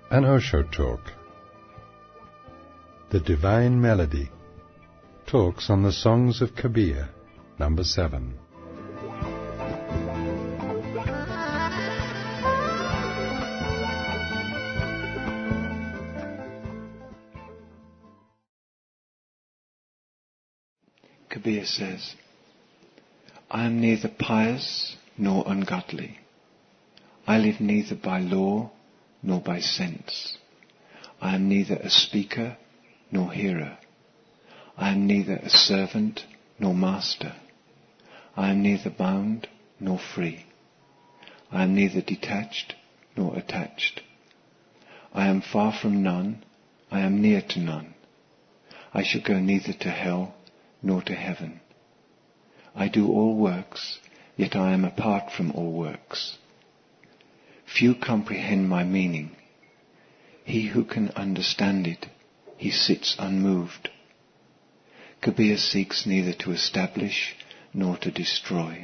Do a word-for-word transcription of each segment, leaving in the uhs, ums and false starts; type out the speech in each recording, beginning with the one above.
An Osho Talk. The Divine Melody. Talks on the Songs of Kabir, number seven. Kabir says, I am neither pious nor ungodly. I live neither by law nor by sense. I am neither a speaker nor hearer. I am neither a servant nor master. I am neither bound nor free. I am neither detached nor attached. I am far from none. I am near to none. I shall go neither to hell nor to heaven. I do all works, yet I am apart from all works. Few comprehend my meaning. He who can understand it, he sits unmoved. Kabir seeks neither to establish nor to destroy.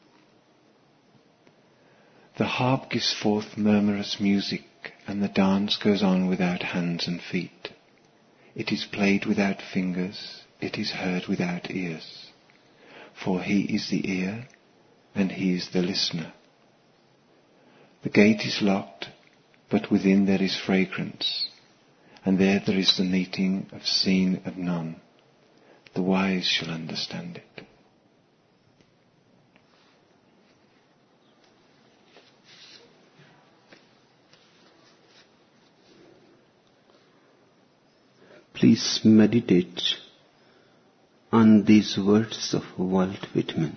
The harp gives forth murmurous music, and the dance goes on without hands and feet. It is played without fingers, it is heard without ears. For he is the ear, and he is the listener. The gate is locked, but within there is fragrance, and there there is the meeting of seen and none. The wise shall understand it. Please meditate on these words of Walt Whitman.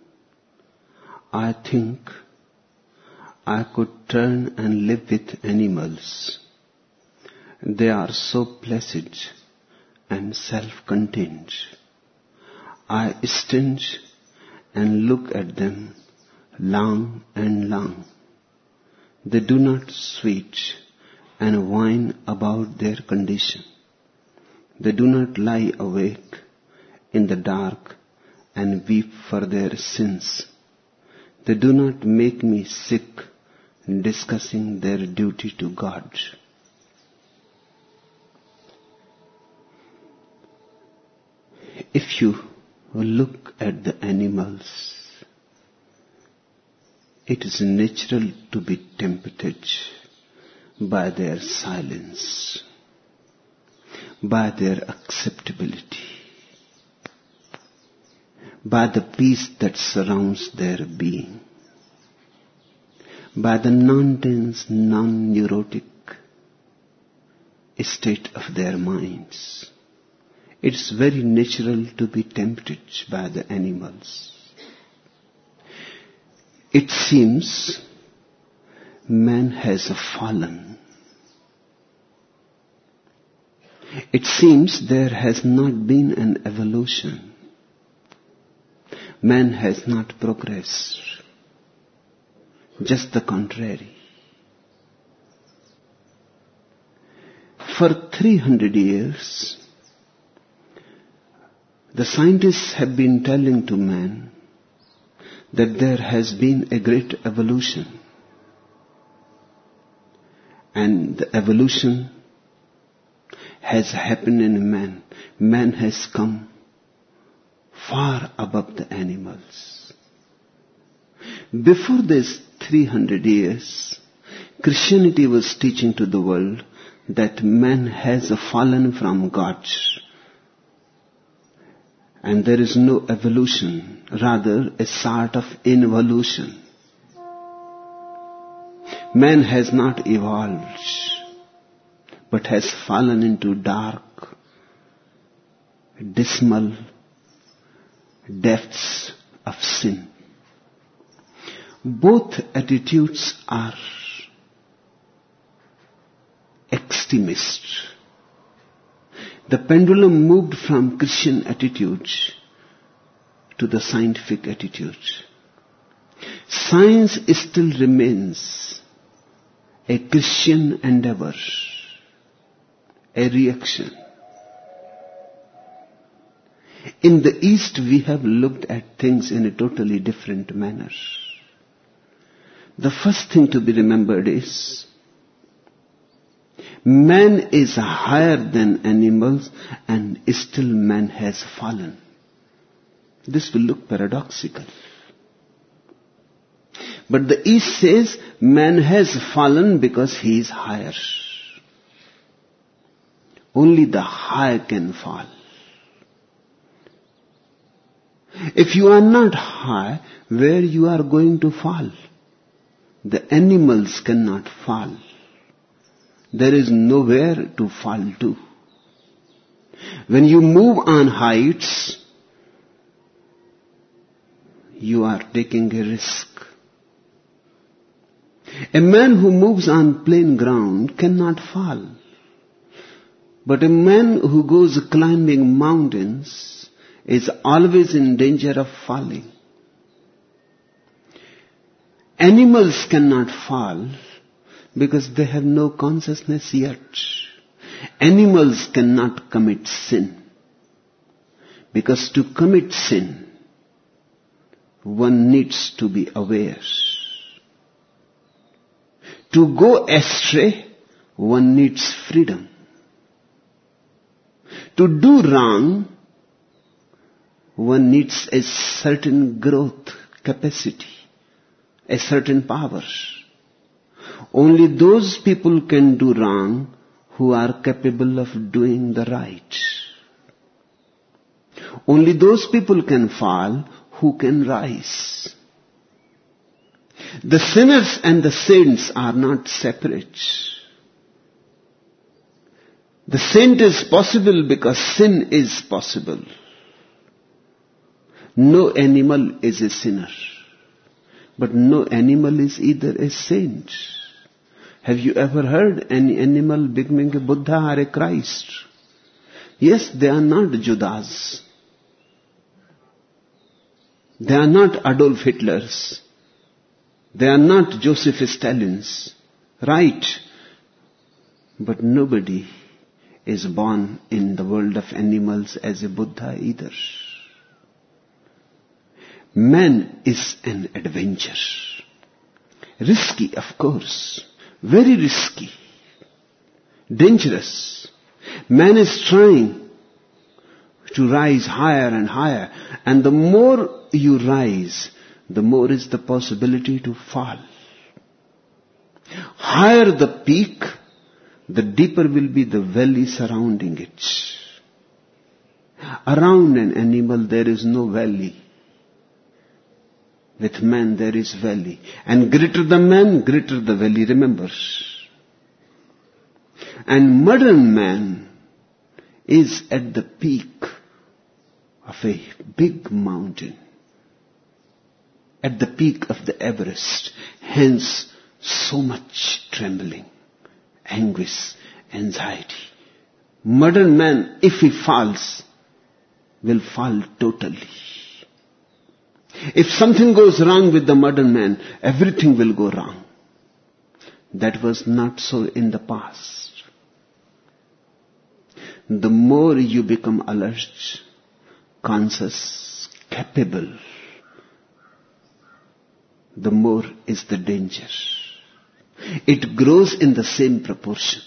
I think I could turn and live with animals. They are so placid and self-contained. I stand and look at them long and long. They do not switch and whine about their condition. They do not lie awake in the dark and weep for their sins. They do not make me sick discussing their duty to God. If you look at the animals, it is natural to be tempted by their silence, by their acceptability, by the peace that surrounds their being, by the non-tense, non-neurotic state of their minds. It's very natural to be tempted by the animals. It seems man has fallen. It seems there has not been an evolution. Man has not progressed. Just the contrary. For three hundred years, the scientists have been telling to man that there has been a great evolution. And the evolution has happened in man. Man has come far above the animals. Before this three hundred years, Christianity was teaching to the world that man has fallen from God. And there is no evolution, rather a sort of involution. Man has not evolved, but has fallen into dark, dismal depths of sin. Both attitudes are extremist. The pendulum moved from Christian attitude to the scientific attitude. Science still remains a Christian endeavor, a reaction. In the East, we have looked at things in a totally different manner. The first thing to be remembered is Man is higher than animals and still man has fallen. This will look paradoxical. But the East says man has fallen because he is higher. Only the high can fall. If you are not high, where you are going to fall? The animals cannot fall. There is nowhere to fall to. When you move on heights, you are taking a risk. A man who moves on plain ground cannot fall. But a man who goes climbing mountains is always in danger of falling. Animals cannot fall because they have no consciousness yet. Animals cannot commit sin. Because to commit sin, one needs to be aware. To go astray, one needs freedom. To do wrong, one needs a certain growth capacity, a certain power. Only those people can do wrong who are capable of doing the right. Only those people can fall who can rise. The sinners and the saints are not separate. The saint is possible because sin is possible. No animal is a sinner, but no animal is either a saint. Have you ever heard any animal becoming a Buddha or a Christ? Yes, they are not Judas. They are not Adolf Hitlers. They are not Joseph Stalins. Right. But nobody is born in the world of animals as a Buddha either. Man is an adventure. Risky, of course. Very risky. Dangerous. Man is trying to rise higher and higher. And the more you rise, the more is the possibility to fall. Higher the peak, the deeper will be the valley surrounding it. Around an animal there is no valley. With man there is valley. And greater the man, greater the valley, remember. And modern man is at the peak of a big mountain. At the peak of the Everest. Hence so much trembling, anguish, anxiety. Modern man, if he falls, will fall totally. If something goes wrong with the modern man, everything will go wrong. That was not so in the past. The more you become alert, conscious, capable, the more is the danger. It grows in the same proportion.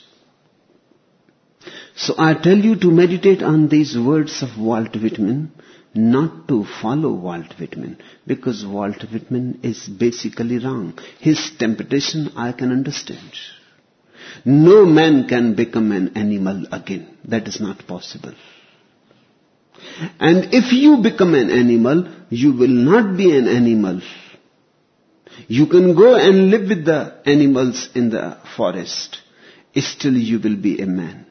So I tell you to meditate on these words of Walt Whitman, not to follow Walt Whitman, because Walt Whitman is basically wrong. His temptation I can understand. No man can become an animal again. That is not possible. And if you become an animal, you will not be an animal. You can go and live with the animals in the forest. Still you will be a man.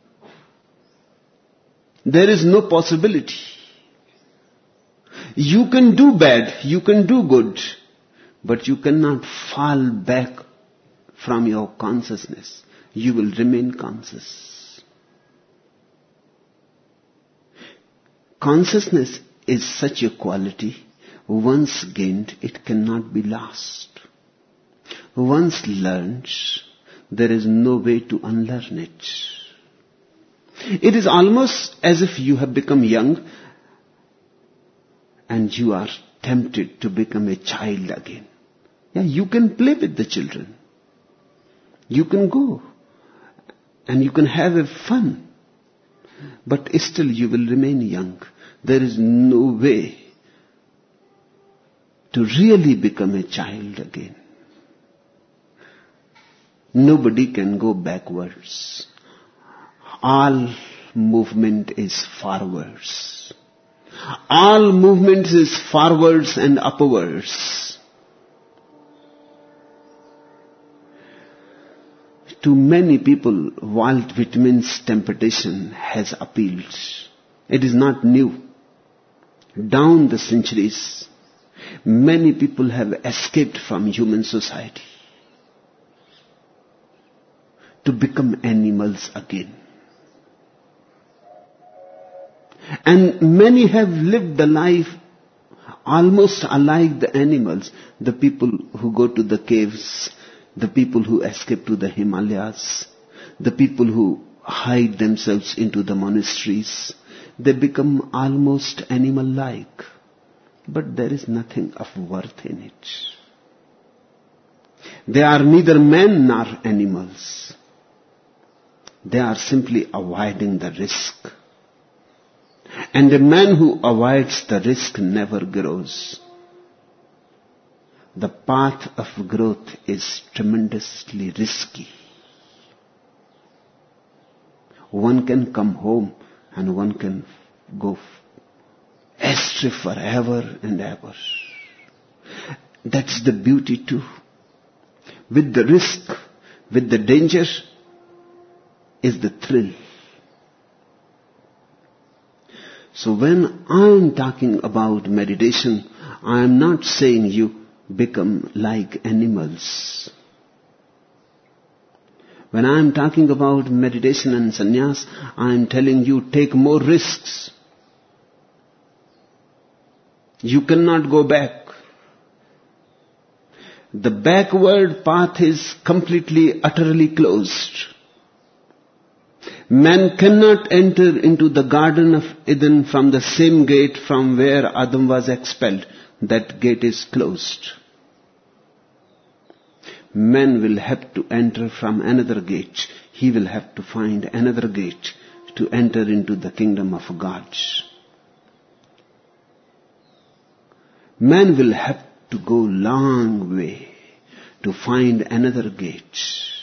There is no possibility. You can do bad, you can do good, but you cannot fall back from your consciousness. You will remain conscious. Consciousness is such a quality, once gained, it cannot be lost. Once learned, there is no way to unlearn it. It is almost as if you have become young and you are tempted to become a child again. Yeah, you can play with the children. You can go and you can have a fun, but still you will remain young. There is no way to really become a child again. Nobody can go backwards. All movement is forwards. All movement is forwards and upwards. To many people, Walt Whitman's temptation has appealed. It is not new. Down the centuries, many people have escaped from human society to become animals again. And many have lived the life almost alike the animals, the people who go to the caves, the people who escape to the Himalayas, the people who hide themselves into the monasteries. They become almost animal-like. But there is nothing of worth in it. They are neither men nor animals. They are simply avoiding the risk. And a man who avoids the risk never grows. The path of growth is tremendously risky. One can come home and one can go astray forever and ever. That's the beauty too. With the risk, with the danger, is the thrill. So when I am talking about meditation, I am not saying you become like animals. When I am talking about meditation and sannyas, I am telling you take more risks. You cannot go back. The backward path is completely, utterly closed. Man cannot enter into the Garden of Eden from the same gate from where Adam was expelled. That gate is closed. Man will have to enter from another gate. He will have to find another gate to enter into the kingdom of God. Man will have to go long way to find another gate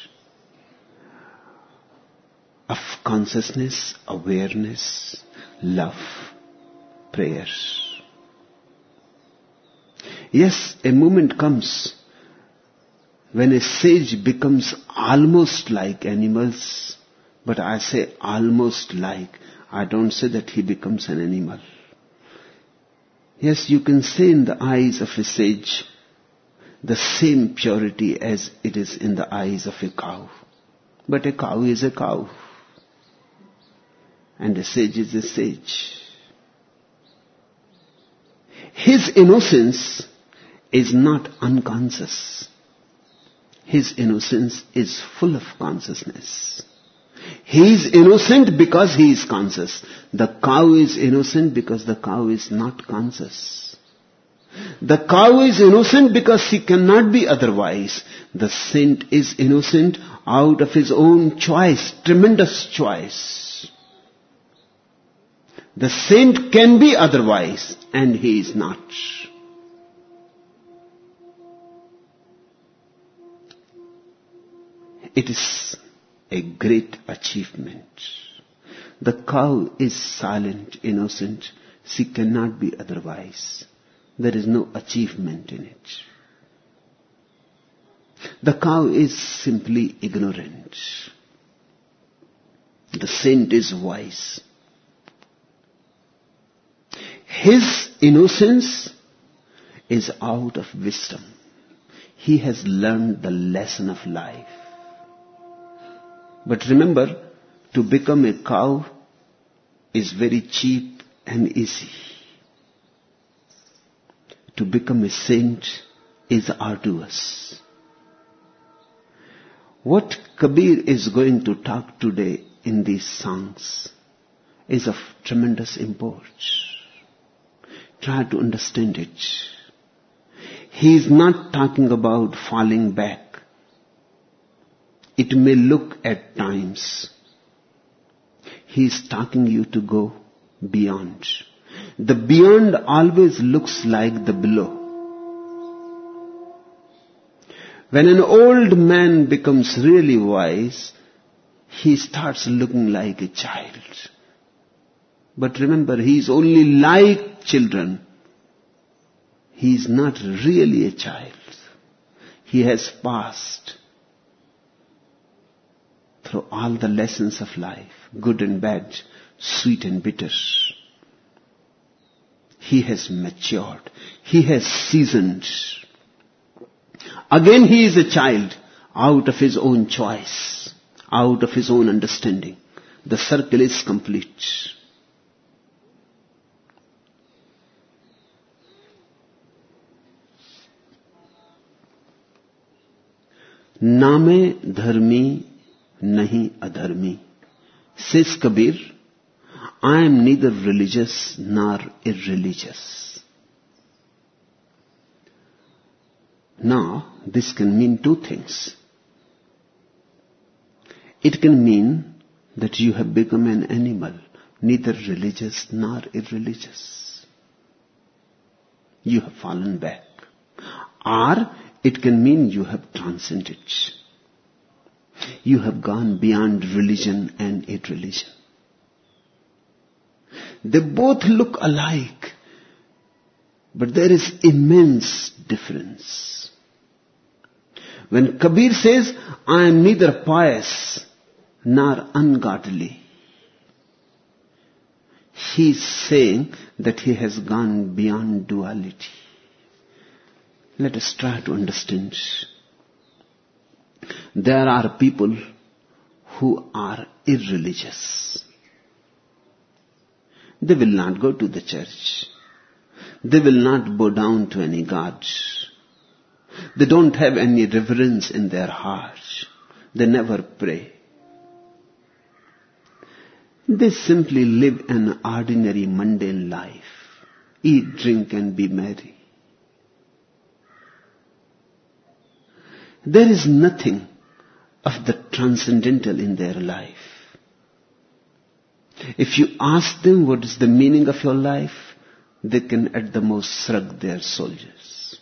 of consciousness, awareness, love, prayer. Yes, a moment comes when a sage becomes almost like animals, but I say almost like, I don't say that he becomes an animal. Yes, you can say in the eyes of a sage the same purity as it is in the eyes of a cow. But a cow is a cow. And a sage is a sage. His innocence is not unconscious. His innocence is full of consciousness. He is innocent because he is conscious. The cow is innocent because the cow is not conscious. The cow is innocent because she cannot be otherwise. The saint is innocent out of his own choice, tremendous choice. The saint can be otherwise, and he is not. It is a great achievement. The cow is silent, innocent. She cannot be otherwise. There is no achievement in it. The cow is simply ignorant. The saint is wise. His innocence is out of wisdom. He has learned the lesson of life. But remember, to become a cow is very cheap and easy. To become a saint is arduous. What Kabir is going to talk today in these songs is of tremendous import. Try to understand it. He is not talking about falling back. it may look at times, he is talking you to go beyond. The beyond always looks like the below. When an old man becomes really wise, he starts looking like a child. But remember, he is only like children. He is not really a child. He has passed through all the lessons of life, good and bad, sweet and bitter. He has matured. He has seasoned. Again he is a child out of his own choice, out of his own understanding. The circle is complete. नामे धर्मी नहीं अधर्मी. Says Kabir, I am neither religious nor irreligious. Now, this can mean two things. It can mean that you have become an animal, neither religious nor irreligious. You have fallen back. Or it can mean you have transcended. You have gone beyond religion and irreligion. They both look alike, but there is immense difference. When Kabir says, I am neither pious nor ungodly, he is saying that he has gone beyond duality. Let us try to understand. There are people who are irreligious. They will not go to the church. They will not bow down to any god. They don't have any reverence in their hearts. They never pray. They simply live an ordinary mundane life. Eat, drink and be merry. There is nothing of the transcendental in their life. If you ask them what is the meaning of your life, they can at the most shrug their shoulders.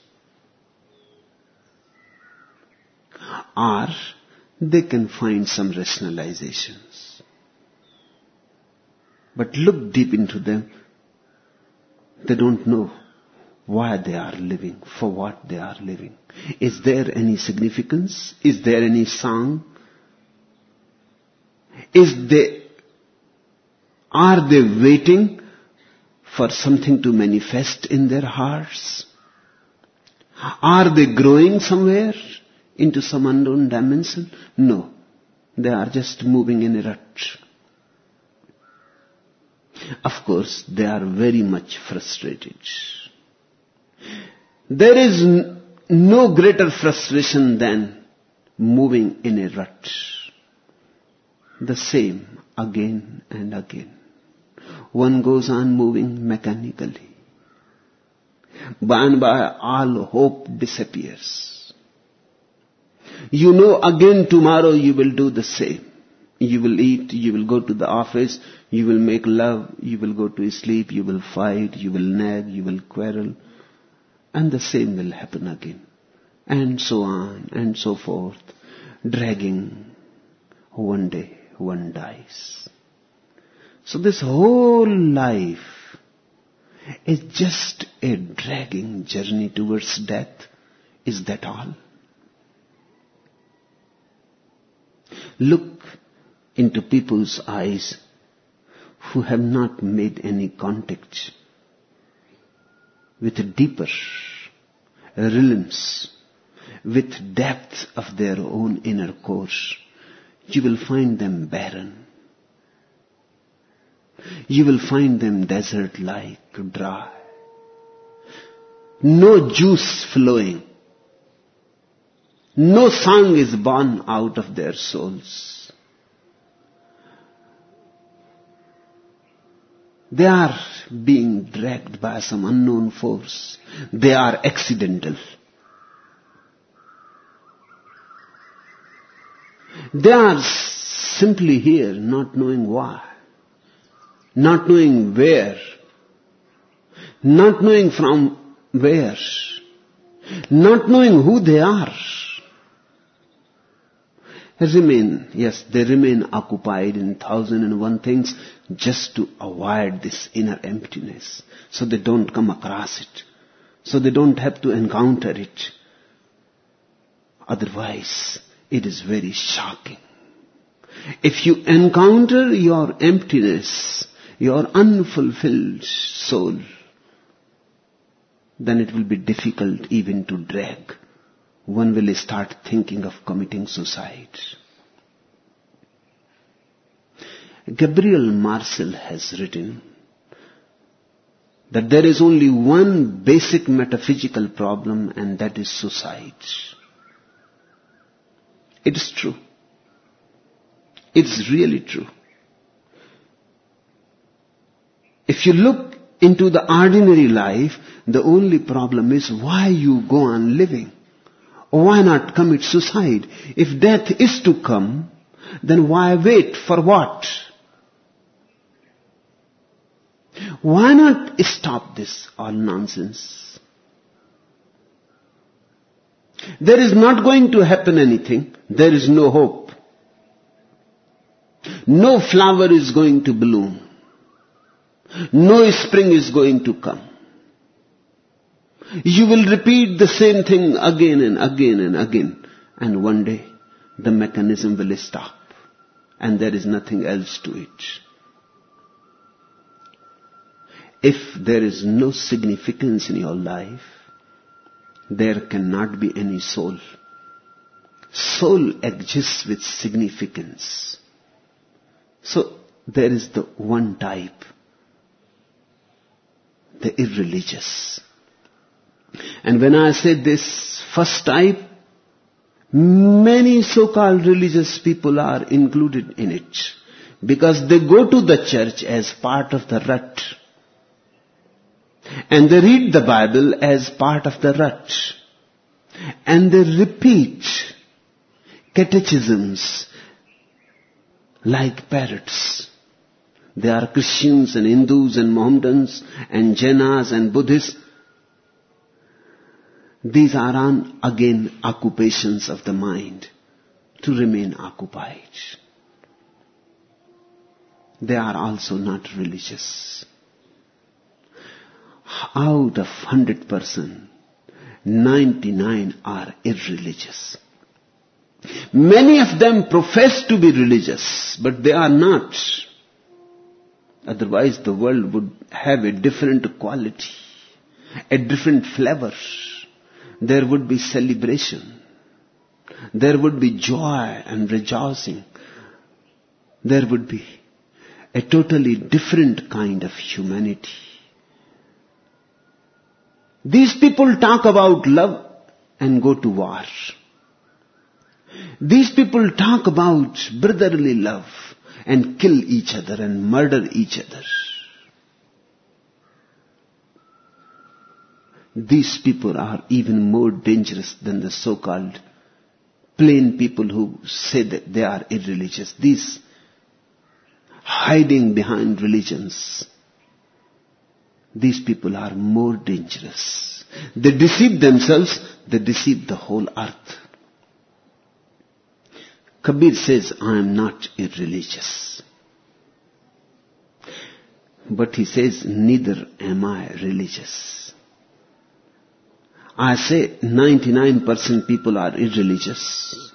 Or they can find some rationalizations. But look deep into them, they don't know why they are living, for what they are living. Is there any significance? Is there any song? Is they, are they waiting for something to manifest in their hearts? Are they growing somewhere into some unknown dimension? No. They are just moving in a rut. Of course, they are very much frustrated. There is no greater frustration than moving in a rut. The same again and again. One goes on moving mechanically. By and by, all hope disappears. You know again tomorrow you will do the same. You will eat, you will go to the office, you will make love, you will go to sleep, you will fight, you will nag, you will quarrel. And the same will happen again. And so on and so forth. Dragging. One day, one dies. So this whole life is just a dragging journey towards death. Is that all? Look into people's eyes who have not made any contact with deeper realms, with depth of their own inner core. You will find them barren. You will find them desert-like, dry. No juice flowing. No song is born out of their souls. They are being dragged by some unknown force. They are accidental. They are simply here, not knowing why, not knowing where, not knowing from where, not knowing who they are. Remain, yes, they remain occupied in thousand and one things just to avoid this inner emptiness, so they don't come across it, so they don't have to encounter it. Otherwise, it is very shocking. If you encounter your emptiness, your unfulfilled soul, then it will be difficult even to drag. One will start thinking of committing suicide. Gabriel Marcel has written that there is only one basic metaphysical problem, and that is suicide. It is true. It's really true. If you look into the ordinary life, the only problem is why you go on living. Why not commit suicide? If death is to come, then why wait? For what? Why not stop this all nonsense? There is not going to happen anything. There is no hope. No flower is going to bloom. No spring is going to come. You will repeat the same thing again and again and again. And one day, the mechanism will stop. And there is nothing else to it. If there is no significance in your life, there cannot be any soul. Soul exists with significance. So, there is the one type, the irreligious. And when I say this first type, many so-called religious people are included in it, because they go to the church as part of the rut, and they read the Bible as part of the rut, and they repeat catechisms like parrots. They are Christians and Hindus and Mohammedans and Jainas and Buddhists. These are on, again, occupations of the mind to remain occupied. They are also not religious. Out of one hundred percent, ninety-nine are irreligious. Many of them profess to be religious, but they are not. Otherwise, the world would have a different quality, a different flavor. There would be celebration. There would be joy and rejoicing. There would be a totally different kind of humanity. These people talk about love and go to war. These people talk about brotherly love and kill each other and murder each other. These people are even more dangerous than the so-called plain people who say that they are irreligious. These hiding behind religions, these people are more dangerous. They deceive themselves, they deceive the whole earth. Kabir says, I am not irreligious. But he says, neither am I religious. I say ninety-nine percent people are irreligious.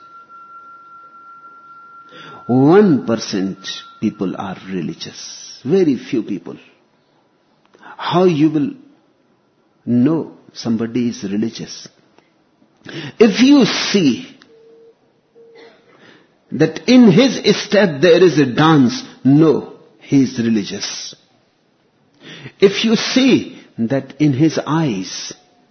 one percent people are religious. Very few people. How you will know somebody is religious? If you see that in his step there is a dance, no, he is religious. If you see that in his eyes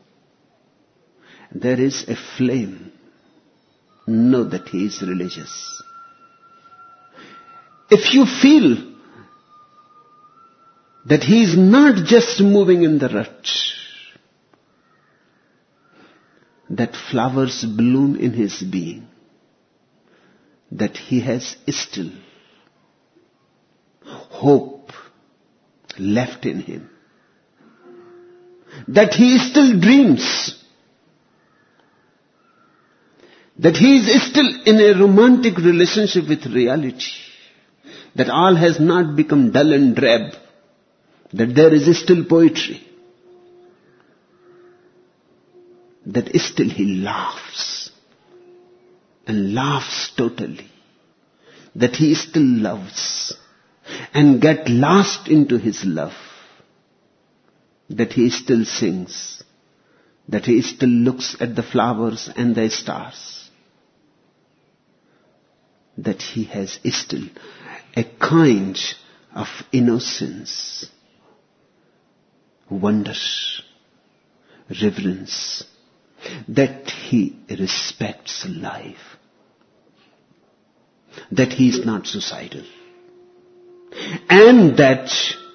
there is a flame, know that he is religious. If you feel that he is not just moving in the rut, that flowers bloom in his being, that he has still hope left in him, that he still dreams, that he is still in a romantic relationship with reality, that all has not become dull and drab, that there is still poetry, that still he laughs and laughs totally, that he still loves and get lost into his love, that he still sings, that he still looks at the flowers and the stars, that he has still a kind of innocence, wonder, reverence, that he respects life, that he is not suicidal, and that,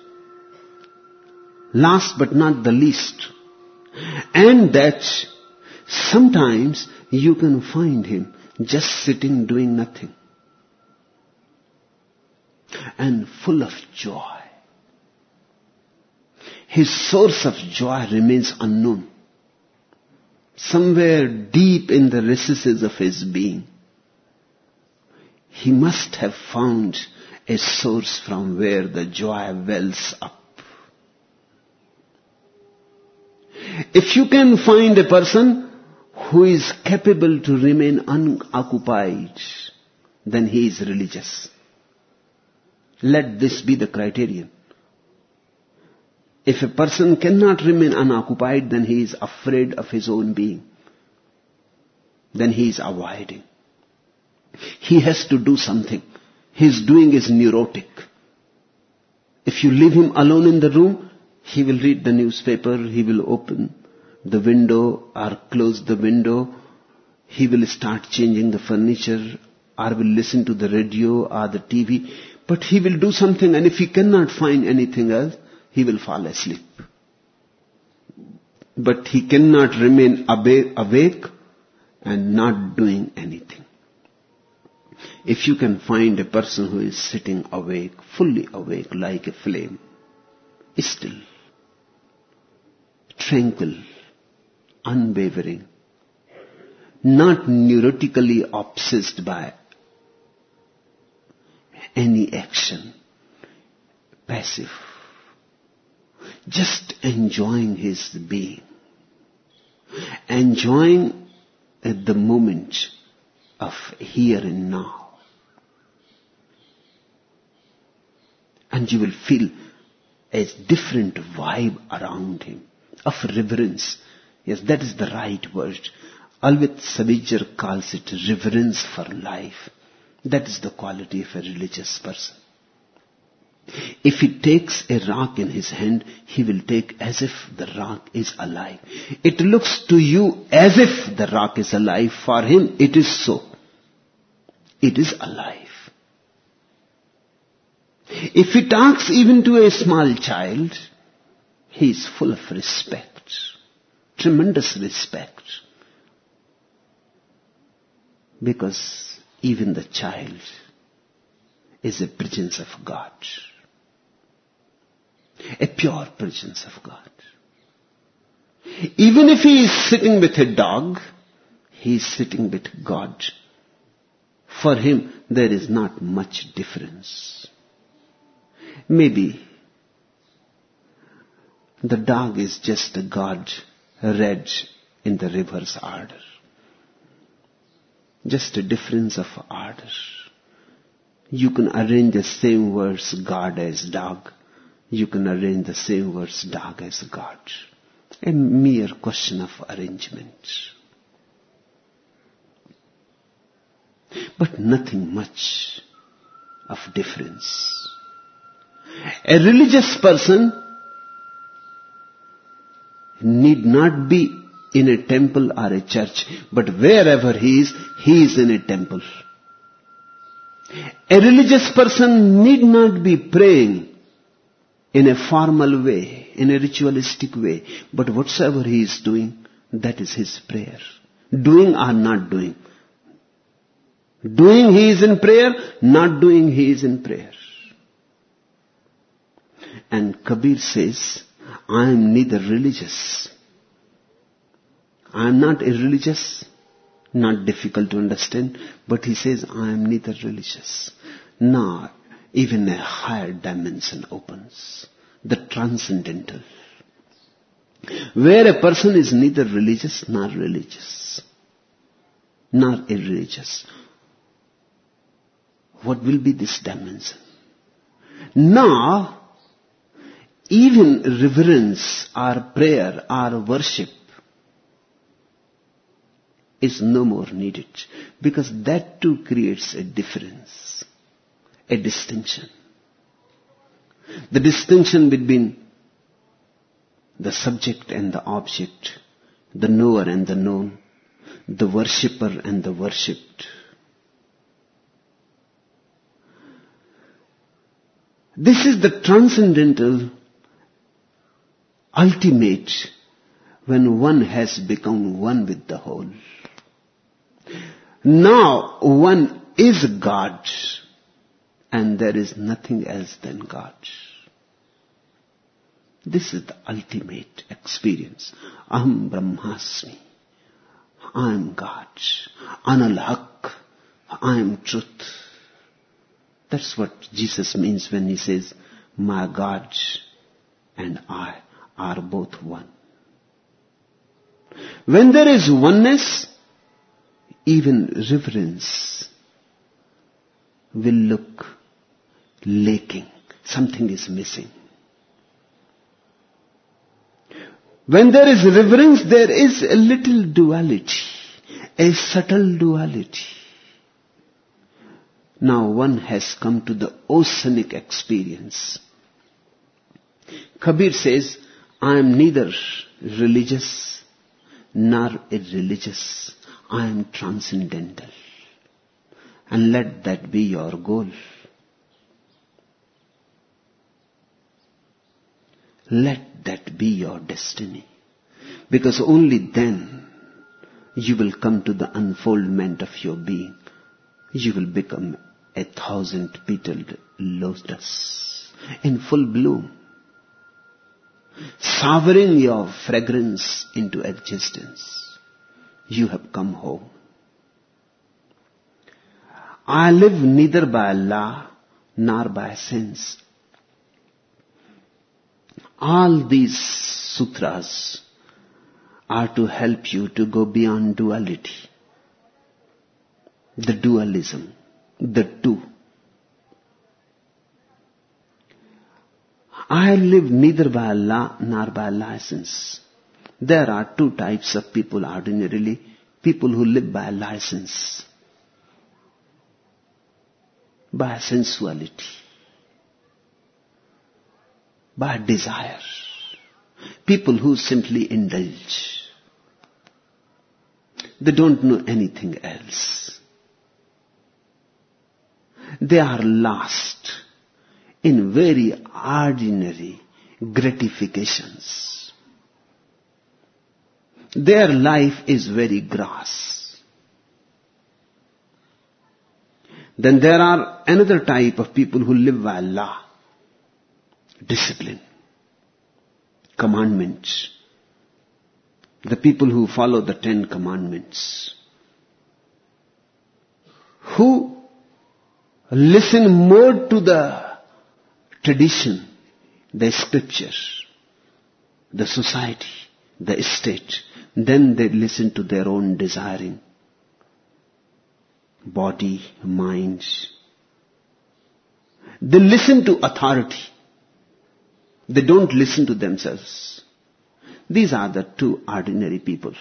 last but not the least, and that sometimes you can find him just sitting doing nothing and full of joy. His source of joy remains unknown. Somewhere deep in the recesses of his being, he must have found a source from where the joy wells up. If you can find a person who is capable to remain unoccupied, then he is religious. Let this be the criterion. If a person cannot remain unoccupied, then he is afraid of his own being. Then he is avoiding. He has to do something. His doing is neurotic. If you leave him alone in the room, he will read the newspaper, he will open the window or close the window, he will start changing the furniture or will listen to the radio or the T V, but he will do something, and if he cannot find anything else, he will fall asleep. But he cannot remain awake and not doing anything. If you can find a person who is sitting awake, fully awake like a flame, still, tranquil, unwavering, not neurotically obsessed by any action, passive, just enjoying his being, enjoying at the moment of here and now. And you will feel a different vibe around him, of reverence. Yes, that is the right word. Alvit Savijjar calls it reverence for life. That is the quality of a religious person. If he takes a rock in his hand, he will take as if the rock is alive. It looks to you as if the rock is alive. For him, it is so. It is alive. If he talks even to a small child, he is full of respect, tremendous respect. Because even the child is a presence of God. A pure presence of God. Even if he is sitting with a dog, he is sitting with God. For him, there is not much difference. Maybe the dog is just a god read in the reverse order. Just a difference of order. You can arrange the same words God as dog. You can arrange the same words dog as God. A mere question of arrangement. But nothing much of difference. A religious person need not be in a temple or a church, but wherever he is, he is in a temple. A religious person need not be praying in a formal way, in a ritualistic way, but whatsoever he is doing, that is his prayer. Doing or not doing, Doing he is in prayer, not doing he is in prayer. And Kabir says, I am neither religious. I am not irreligious, not difficult to understand, but he says, I am neither religious. Now, even a higher dimension opens, the transcendental, where a person is neither religious nor religious, nor irreligious. What will be this dimension? Now, even reverence or prayer or worship is no more needed, because that too creates a difference, a distinction. The distinction between the subject and the object, the knower and the known, the worshipper and the worshipped. This is the transcendental ultimate, when one has become one with the whole. Now one is God, and there is nothing else than God. This is the ultimate experience. Aham Brahmasmi. I am God. Anal Haq. I am truth. That's what Jesus means when he says, my God and I are both one. When there is oneness, even reverence will look lacking. Something is missing. When there is reverence, there is a little duality, a subtle duality. Now one has come to the oceanic experience. Kabir says, I am neither religious nor irreligious. I am transcendental. And let that be your goal. Let that be your destiny. Because only then you will come to the unfoldment of your being. You will become a thousand-petaled lotus in full bloom, savoring your fragrance into existence. You have come home. I live neither by law nor by sense. All these sutras are to help you to go beyond duality. The dualism, the two. I live neither by law nor by license. There are two types of people ordinarily. People who live by license, by sensuality, by desire. People who simply indulge. They don't know anything else. They are lost in very ordinary gratifications. Their life is very gross. Then there are another type of people who live by law, discipline, commandments. The people who follow the Ten Commandments, who listen more to the tradition, the scripture, the society, the state, then they listen to their own desiring, body, mind. They listen to authority. They don't listen to themselves. These are the two ordinary people.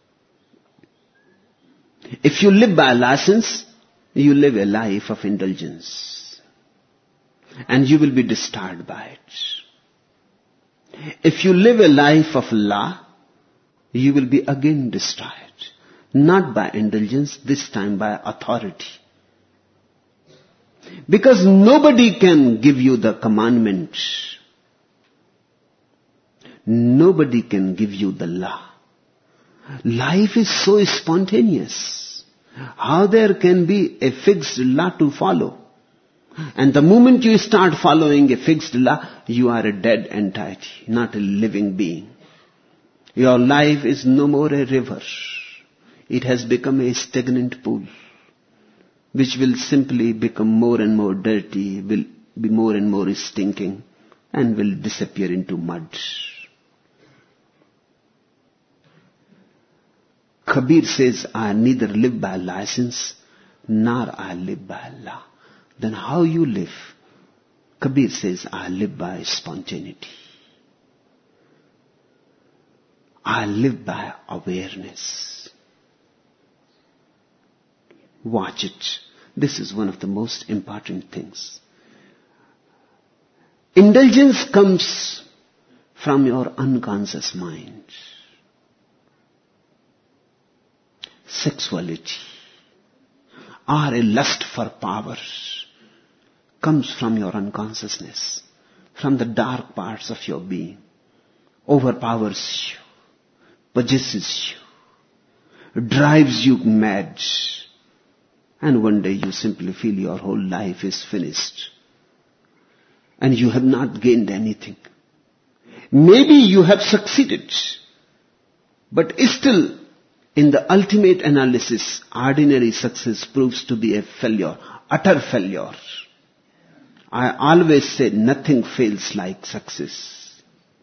If you live by license, you live a life of indulgence. And you will be disturbed by it. If you live a life of law, you will be again disturbed. Not by indulgence, this time by authority. Because nobody can give you the commandment. Nobody can give you the law. Life is so spontaneous. How there can be a fixed law to follow? And the moment you start following a fixed law, you are a dead entity, not a living being. Your life is no more a river. It has become a stagnant pool, which will simply become more and more dirty, will be more and more stinking, and will disappear into mud. Kabir says, I neither live by license, nor I live by law. Then how you live? Kabir says, I live by spontaneity. I live by awareness. Watch it. This is one of the most important things. Indulgence comes from your unconscious mind. Sexuality or a lust for power comes from your unconsciousness, from the dark parts of your being, overpowers you, possesses you, drives you mad, and one day you simply feel your whole life is finished and you have not gained anything. Maybe you have succeeded, but still in the ultimate analysis, ordinary success proves to be a failure, utter failure. I always say nothing fails like success.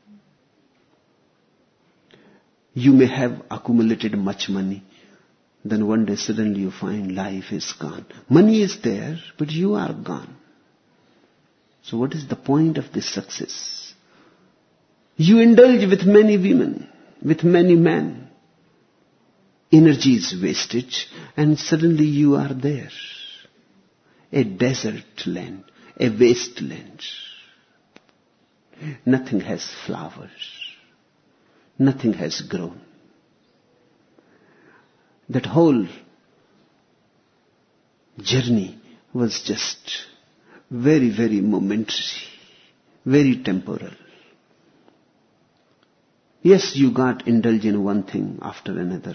You may have accumulated much money, then one day suddenly you find life is gone. Money is there, but you are gone. So what is the point of this success? You indulge with many women, with many men. Energy is wasted, and suddenly you are there. A desert land, a wasteland. Nothing has flowers. Nothing has grown. That whole journey was just very, very momentary, very temporal. Yes, you got indulged in one thing after another.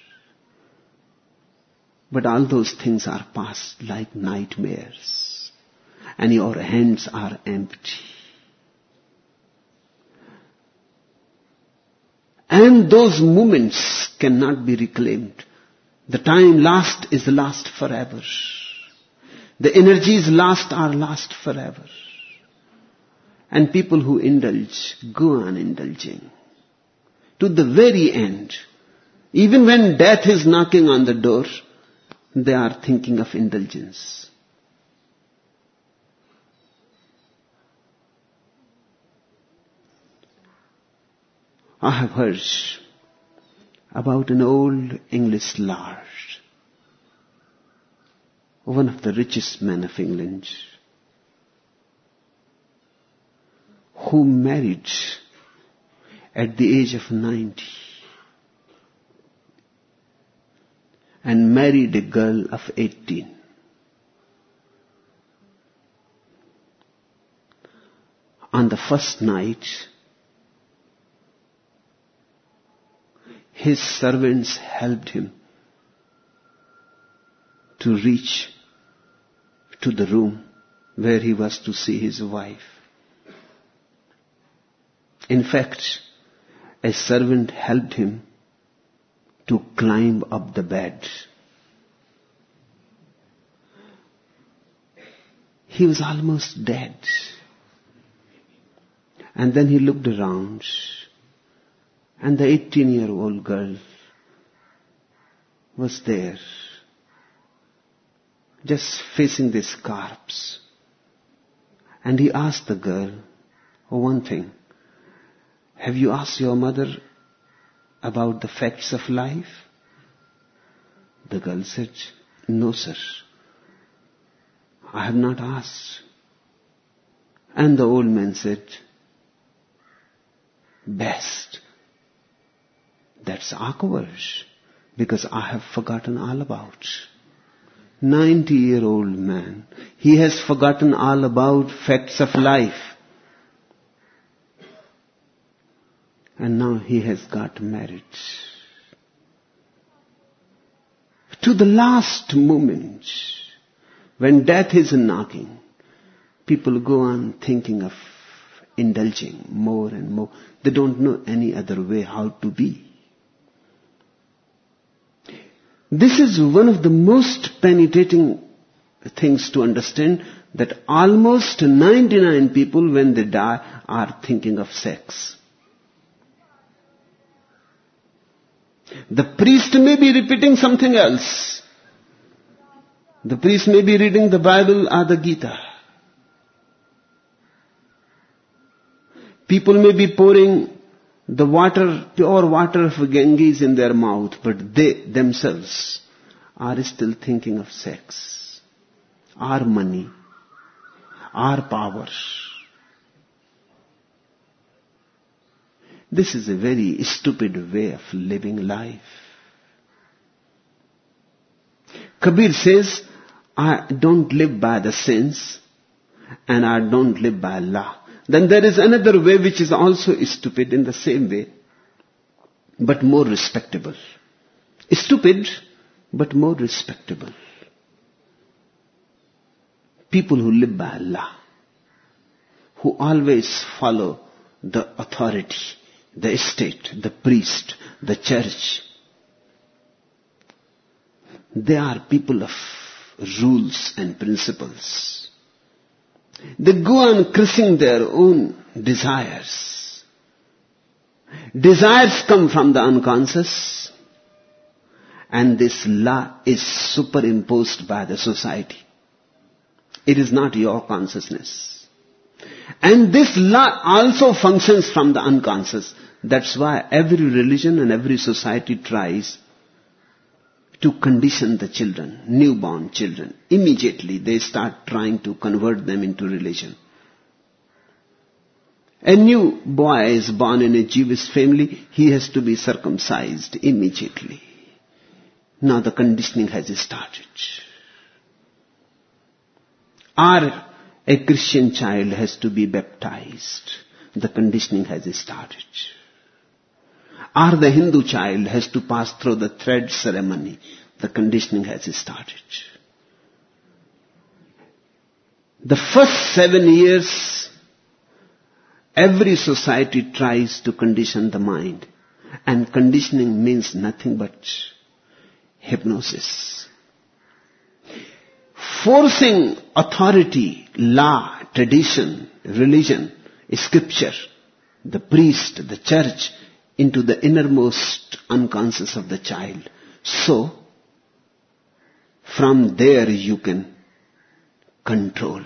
But all those things are past like nightmares, and your hands are empty. And those moments cannot be reclaimed. The time lost is lost forever. The energies lost are lost forever. And people who indulge go on indulging to the very end. Even when death is knocking on the door, they are thinking of indulgence. I have heard about an old English lord, one of the richest men of England, who married at the age of ninety and married a girl of eighteen. On the first night, his servants helped him to reach to the room where he was to see his wife. In fact, a servant helped him to climb up the bed. He was almost dead. And then he looked around, and the eighteen-year-old girl was there, just facing this corpse. And he asked the girl, oh, one thing, have you asked your mother about the facts of life? The girl said, no, sir, I have not asked. And the old man said, best. That's awkward, because I have forgotten all about. ninety-year-old man, he has forgotten all about facts of life. And now he has got married to the last moment, when death is knocking, people go on thinking of indulging more and more. They don't know any other way how to be. This is one of the most penetrating things to understand, that almost ninety-nine people when they die are thinking of sex. The priest may be repeating something else. The priest may be reading the Bible or the Gita. People may be pouring the water, pure water of Ganges in their mouth, but they themselves are still thinking of sex, or money, or power. This is a very stupid way of living life. Kabir says, I don't live by the sense and I don't live by law. Then there is another way which is also stupid in the same way, but more respectable. Stupid, but more respectable. People who live by Allah, who always follow the authority, the state, the priest, the church. They are people of rules and principles. They go on crushing their own desires. Desires come from the unconscious, and this law is superimposed by the society. It is not your consciousness. And this law also functions from the unconscious. That's why every religion and every society tries to condition the children, newborn children. Immediately they start trying to convert them into religion. A new boy is born in a Jewish family, he has to be circumcised immediately. Now the conditioning has started. Or a Christian child has to be baptized. The conditioning has started. Or the Hindu child has to pass through the thread ceremony. The conditioning has started. The first seven years, every society tries to condition the mind. And conditioning means nothing but hypnosis. Forcing authority, law, tradition, religion, scripture, the priest, the church, into the innermost unconscious of the child. So, from there you can control.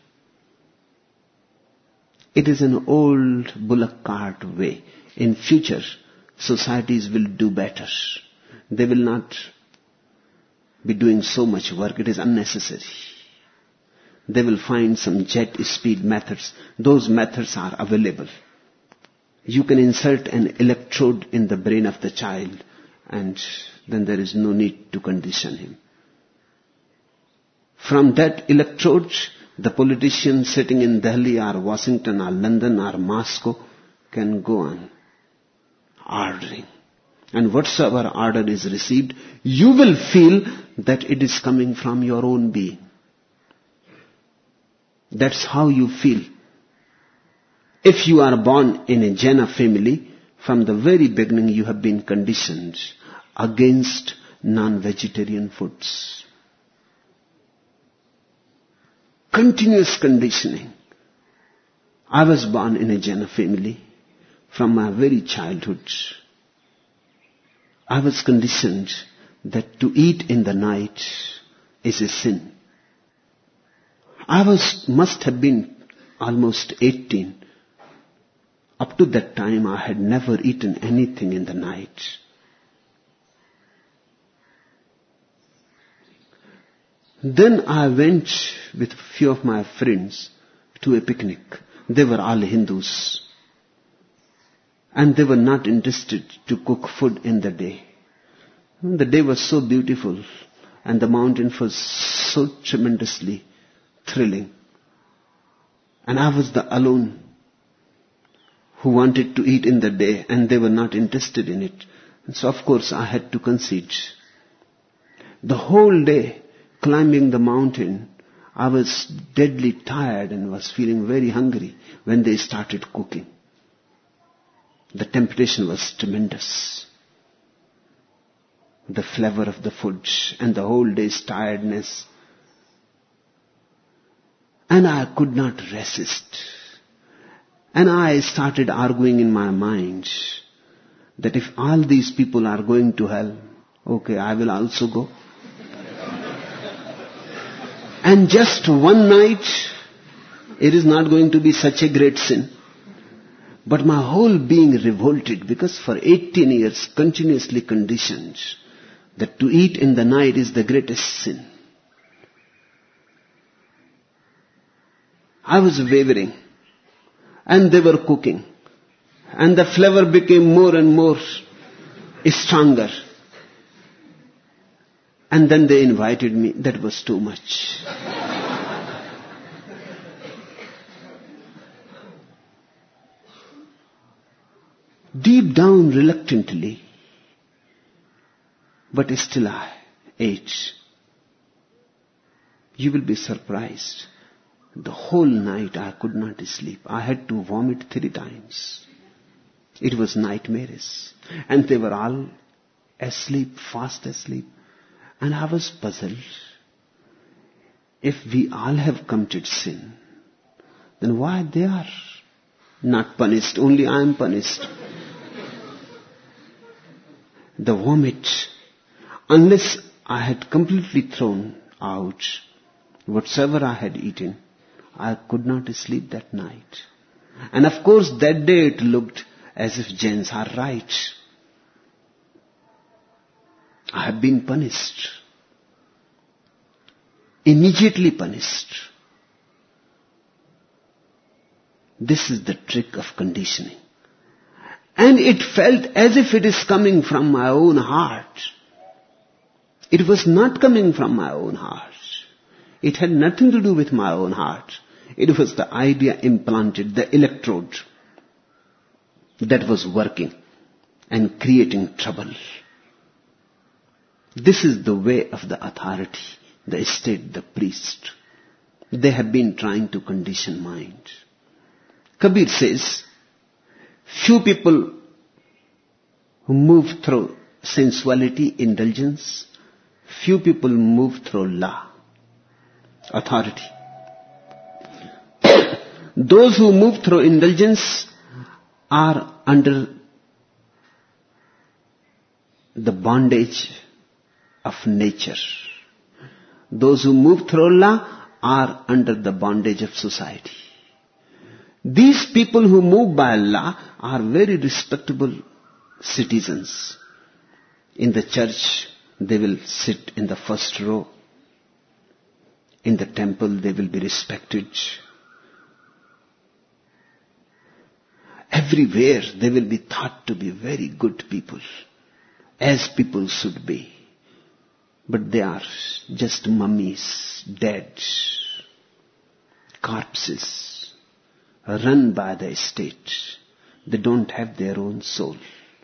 It is an old bullock cart way. In future, societies will do better. They will not be doing so much work. It is unnecessary. They will find some jet speed methods. Those methods are available. You can insert an electrode in the brain of the child, and then there is no need to condition him. From that electrode, the politician sitting in Delhi or Washington or London or Moscow can go on ordering. And whatsoever order is received, you will feel that it is coming from your own being. That's how you feel. If you are born in a Jaina family, from the very beginning you have been conditioned against non-vegetarian foods. Continuous conditioning. I was born in a Jaina family. From my very childhood, I was conditioned that to eat in the night is a sin. I was, must have been almost eighteen. Up to that time, I had never eaten anything in the night. Then I went with a few of my friends to a picnic. They were all Hindus. And they were not interested to cook food in the day. The day was so beautiful and the mountain was so tremendously thrilling. And I was the alone who wanted to eat in the day, and they were not interested in it. And so of course I had to concede. The whole day climbing the mountain, I was deadly tired and was feeling very hungry when they started cooking. The temptation was tremendous. The flavor of the food and the whole day's tiredness. And I could not resist. And I started arguing in my mind that if all these people are going to hell, okay, I will also go. And just one night, it is not going to be such a great sin. But my whole being revolted because for eighteen years continuously conditioned that to eat in the night is the greatest sin. I was wavering and they were cooking and the flavor became more and more stronger. And then they invited me. That was too much. Deep down, reluctantly, but still I ate. You will be surprised. The whole night I could not sleep. I had to vomit three times. It was nightmares. And they were all asleep, fast asleep. And I was puzzled. If we all have committed sin, then why they are not punished? Only I am punished. The vomit, unless I had completely thrown out whatsoever I had eaten, I could not sleep that night. And of course that day it looked as if Jains are right. I have been punished. Immediately punished. This is the trick of conditioning. And it felt as if it is coming from my own heart. It was not coming from my own heart. It had nothing to do with my own heart. It was the idea implanted, the electrode that was working and creating trouble. This is the way of the authority, the state, the priest. They have been trying to condition mind. Kabir says, few people who move through sensuality, indulgence, few people move through law, authority. Those who move through indulgence are under the bondage of nature. Those who move through law are under the bondage of society. These people who move by law are very respectable citizens. In the church, they will sit in the first row. In the temple, they will be respected. Everywhere, they will be thought to be very good people, as people should be. But they are just mummies, dead, corpses, run by the state. They don't have their own soul.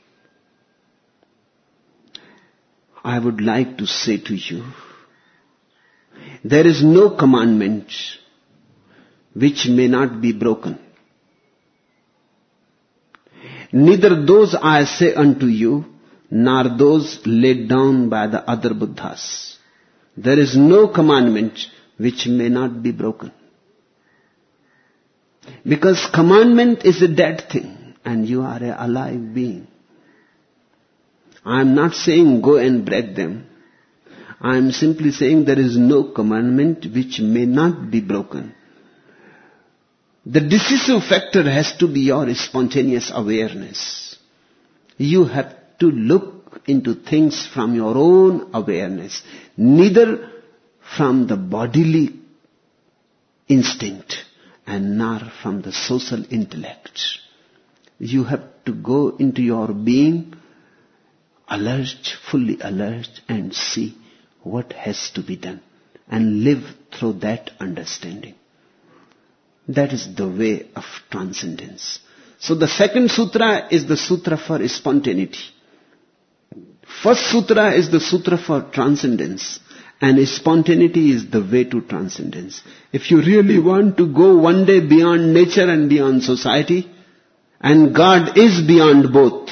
I would like to say to you, there is no commandment which may not be broken. Neither those I say unto you, nor those laid down by the other Buddhas. There is no commandment which may not be broken. Because commandment is a dead thing and you are an alive being. I am not saying go and break them. I am simply saying there is no commandment which may not be broken. The decisive factor has to be your spontaneous awareness. You have to look into things from your own awareness, neither from the bodily instinct and nor from the social intellect. You have to go into your being, alert, fully alert, and see what has to be done and live through that understanding. That is the way of transcendence. So the second sutra is the sutra for spontaneity. First sutra is the sutra for transcendence. And spontaneity is the way to transcendence. If you really want to go one day beyond nature and beyond society, and God is beyond both,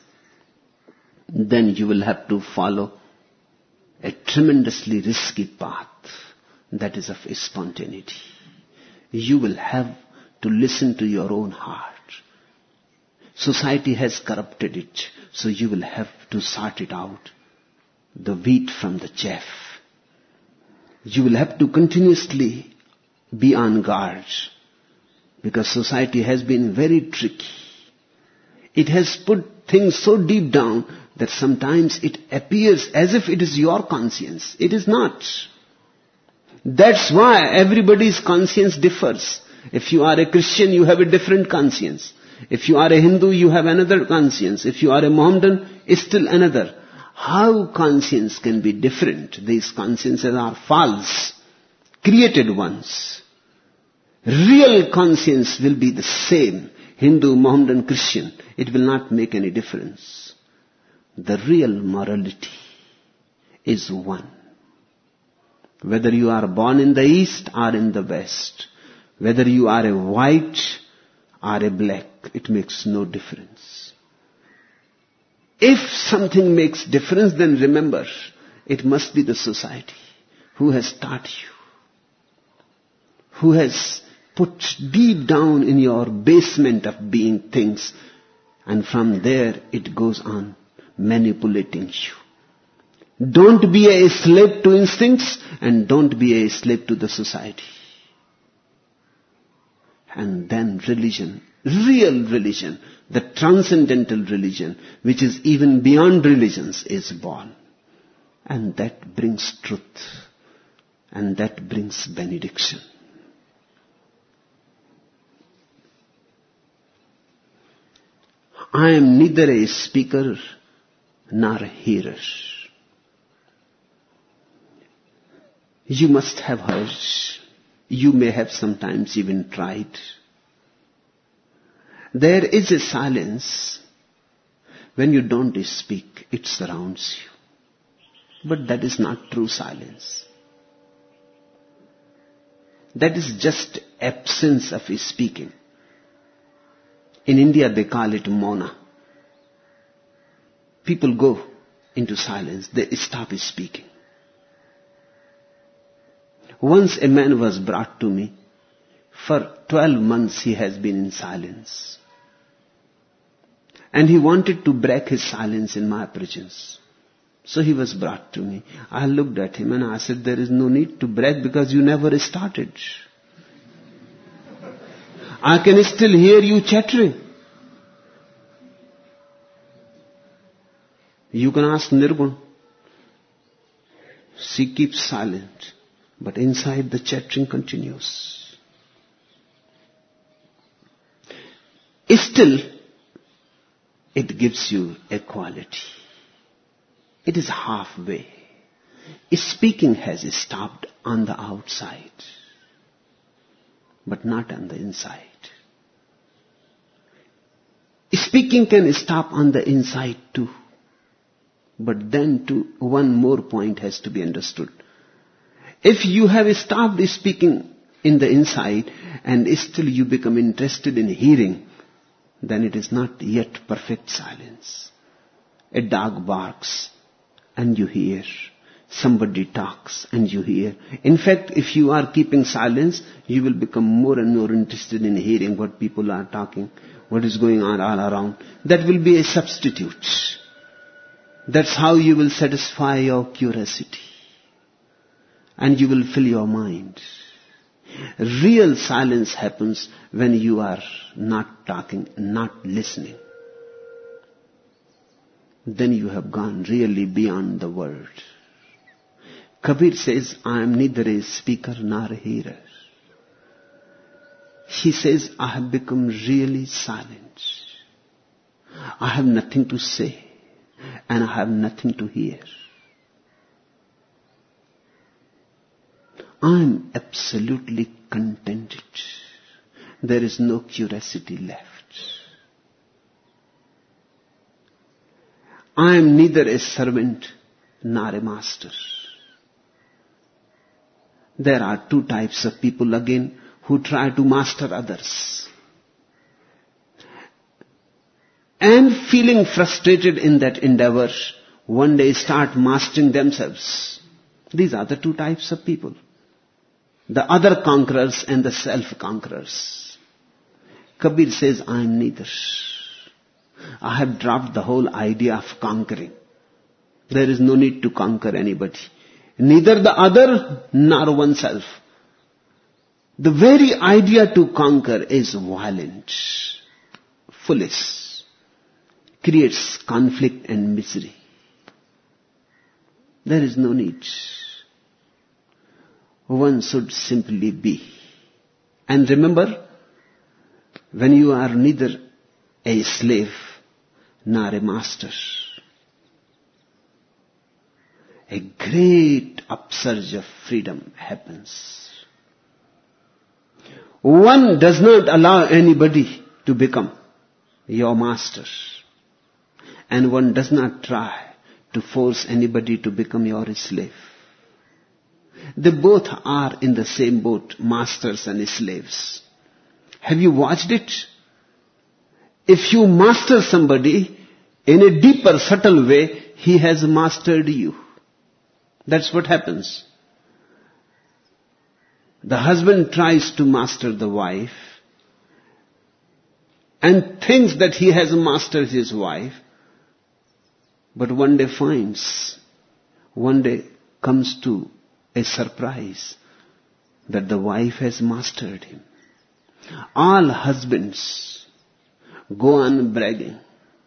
then you will have to follow a tremendously risky path, that is of spontaneity. You will have to listen to your own heart. Society has corrupted it, so you will have to sort it out, the wheat from the chaff. You will have to continuously be on guard, because society has been very tricky. It has put things so deep down that sometimes it appears as if it is your conscience. It is not. That's why everybody's conscience differs. If you are a Christian, you have a different conscience. If you are a Hindu, you have another conscience. If you are a Mohammedan, it's still another. How conscience can be different? These consciences are false, created ones. Real conscience will be the same. Hindu, Mohammedan, Christian. It will not make any difference. The real morality is one. Whether you are born in the East or in the West, whether you are a white or a black, it makes no difference. If something makes difference, then remember, it must be the society who has taught you, who has put deep down in your basement of being things, and from there it goes on manipulating you. Don't be a slave to instincts, and don't be a slave to the society. And then religion, real religion, the transcendental religion, which is even beyond religions, is born. And that brings truth. And that brings benediction. I am neither a speaker nor a hearer. You must have heard. You may have sometimes even tried. There is a silence. When you don't speak, it surrounds you. But that is not true silence. That is just absence of speaking. In India they call it Mauna. People go into silence. They stop speaking. Once a man was brought to me. For twelve months he has been in silence. And he wanted to break his silence in my presence. So he was brought to me. I looked at him and I said, there is no need to break because you never started. I can still hear you chattering. You can ask Nirgun. She keeps silent. But inside the chattering continues. Still, it gives you a quality. It is halfway. Speaking has stopped on the outside, but not on the inside. Speaking can stop on the inside too. But then too, one more point has to be understood. If you have stopped speaking in the inside and still you become interested in hearing, then it is not yet perfect silence. A dog barks and you hear. Somebody talks and you hear. In fact, if you are keeping silence, you will become more and more interested in hearing what people are talking, what is going on all around. That will be a substitute. That's how you will satisfy your curiosity. And you will fill your mind. Real silence happens when you are not talking, not listening. Then you have gone really beyond the word. Kabir says, I am neither a speaker nor a hearer. He says, I have become really silent. I have nothing to say and I have nothing to hear. I am absolutely contented. There is no curiosity left. I am neither a servant nor a master. There are two types of people again who try to master others. And feeling frustrated in that endeavor, one day start mastering themselves. These are the two types of people. The other conquerors and the self-conquerors. Kabir says, I am neither. I have dropped the whole idea of conquering. There is no need to conquer anybody. Neither the other nor oneself. The very idea to conquer is violent, foolish, creates conflict and misery. There is no need. One should simply be. And remember, when you are neither a slave nor a master, a great upsurge of freedom happens. One does not allow anybody to become your master, and one does not try to force anybody to become your slave. They both are in the same boat, masters and slaves. Have you watched it? If you master somebody in a deeper, subtle way, he has mastered you. That's what happens. The husband tries to master the wife and thinks that he has mastered his wife, but one day finds, one day comes to a surprise that the wife has mastered him. All husbands go on bragging,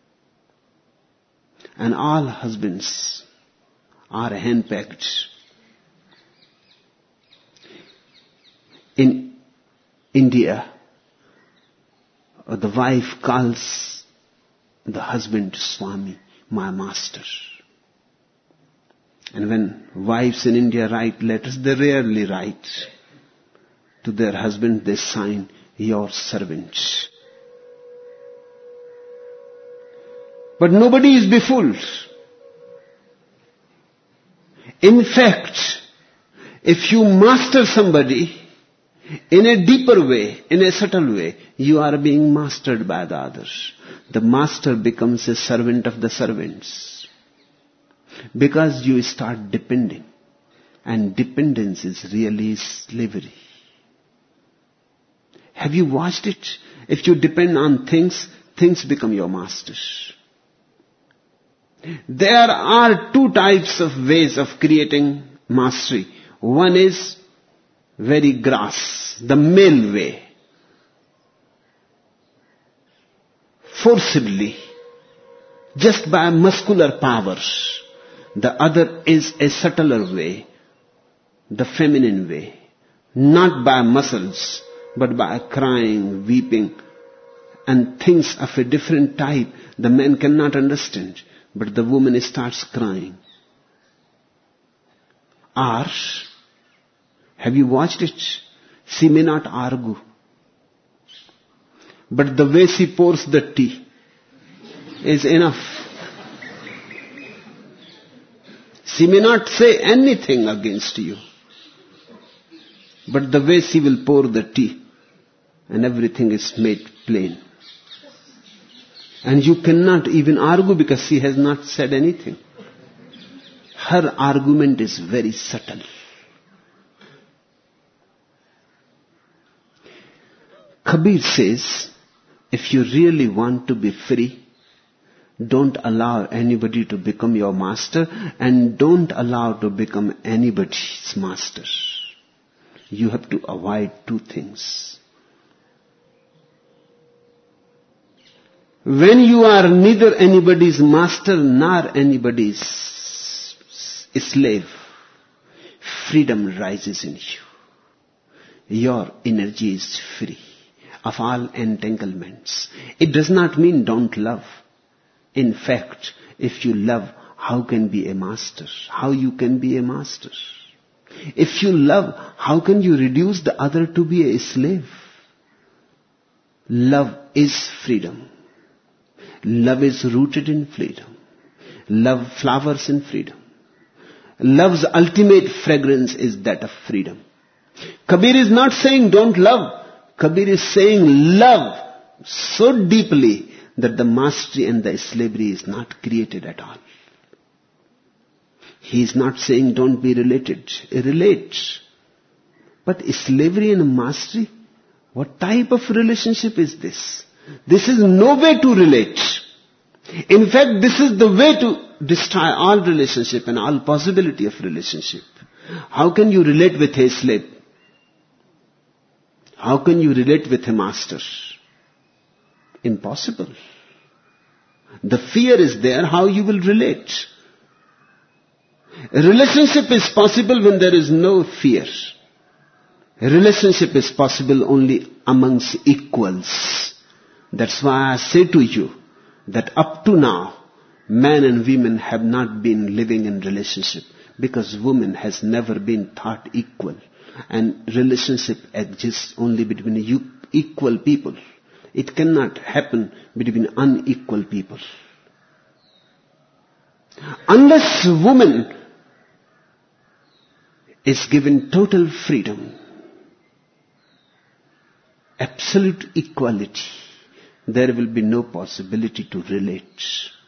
and all husbands are handpicked. In India, the wife calls the husband Swami, my master. And when wives in India write letters, they rarely write to their husband, they sign your servant. But nobody is befooled. In fact, if you master somebody in a deeper way, in a subtle way, you are being mastered by the others. The master becomes a servant of the servants. Because you start depending. And dependence is really slavery. Have you watched it? If you depend on things, things become your masters. There are two types of ways of creating mastery. One is very gross, the male way. Forcibly, just by muscular powers. The other is a subtler way, the feminine way. Not by muscles, but by crying, weeping, and things of a different type the man cannot understand. But the woman starts crying. Or, have you watched it? She may not argue. But the way she pours the tea is enough. She may not say anything against you. But the way she will pour the tea, and everything is made plain. And you cannot even argue because she has not said anything. Her argument is very subtle. Kabir says, if you really want to be free, don't allow anybody to become your master, and don't allow to become anybody's master. You have to avoid two things. When you are neither anybody's master nor anybody's slave, freedom rises in you. Your energy is free of all entanglements. It does not mean don't love. In fact, if you love, how can be a master? How you can be a master? If you love, how can you reduce the other to be a slave? Love is freedom. Love is rooted in freedom. Love flowers in freedom. Love's ultimate fragrance is that of freedom. Kabir is not saying don't love. Kabir is saying love so deeply that the mastery and the slavery is not created at all. He is not saying don't be related. Relate. But slavery and mastery, what type of relationship is this? This is no way to relate. In fact, this is the way to destroy all relationship and all possibility of relationship. How can you relate with a slave? How can you relate with a master? Impossible. The fear is there, how you will relate. A relationship is possible when there is no fear. A relationship is possible only amongst equals. That's why I say to you that up to now, men and women have not been living in relationship because woman has never been thought equal. And relationship exists only between equal people. It cannot happen between unequal people. Unless woman is given total freedom, absolute equality, there will be no possibility to relate.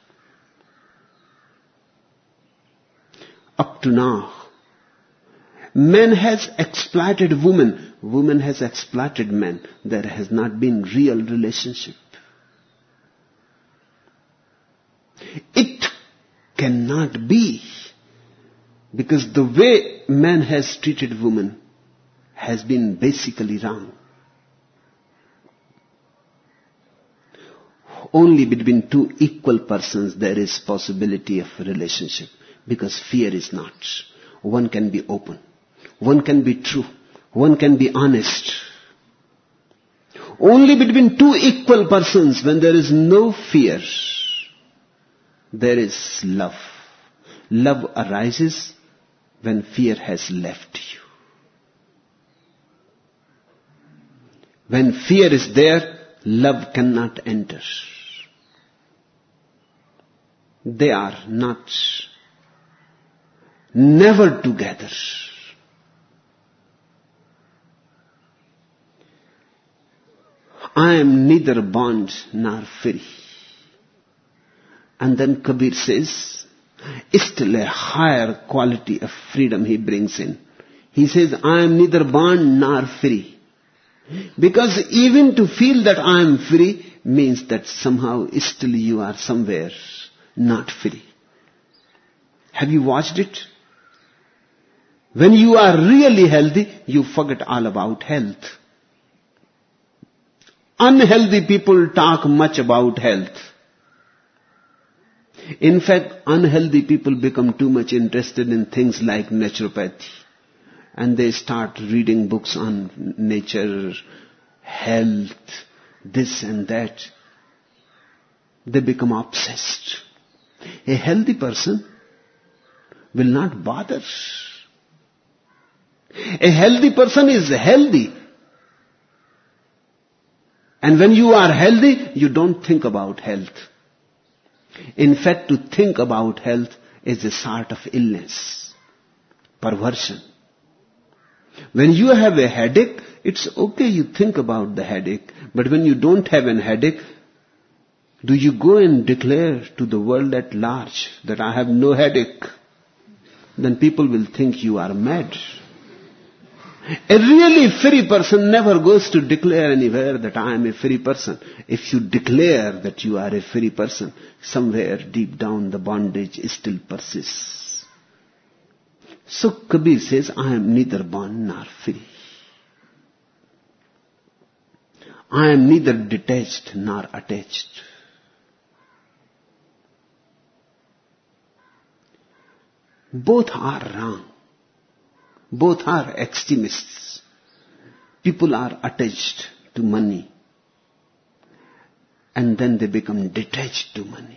Up to now, man has exploited woman, woman has exploited man. There has not been real relationship. It cannot be, because the way man has treated woman has been basically wrong. Only between two equal persons there is possibility of relationship, because fear is not. One can be open. One can be true. One can be honest. Only between two equal persons, when there is no fear, there is love. Love arises when fear has left you. When fear is there, love cannot enter. They are not, never together. I am neither bond nor free. And then Kabir says, still a higher quality of freedom he brings in. He says, I am neither bond nor free. Because even to feel that I am free means that somehow still you are somewhere not free. Have you watched it? When you are really healthy, you forget all about health. Unhealthy people talk much about health. In fact, unhealthy people become too much interested in things like naturopathy. And they start reading books on nature, health, this and that. They become obsessed. A healthy person will not bother. A healthy person is healthy. And when you are healthy, you don't think about health. In fact, to think about health is a sort of illness, perversion. When you have a headache, it's okay you think about the headache. But when you don't have a headache, do you go and declare to the world at large that I have no headache? Then people will think you are mad. A really free person never goes to declare anywhere that I am a free person. If you declare that you are a free person, somewhere deep down the bondage still persists. So Kabir says, I am neither bond nor free. I am neither detached nor attached. Both are wrong. Both are extremists. People are attached to money, and then they become detached to money.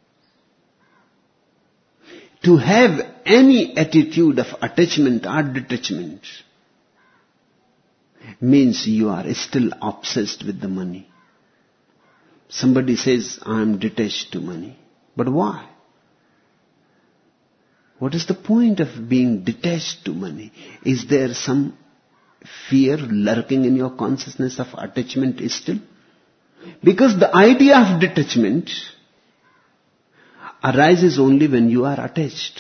To have any attitude of attachment or detachment means you are still obsessed with the money. Somebody says, I am detached to money. But why? What is the point of being detached to money? Is there some fear lurking in your consciousness of attachment still? Because the idea of detachment arises only when you are attached.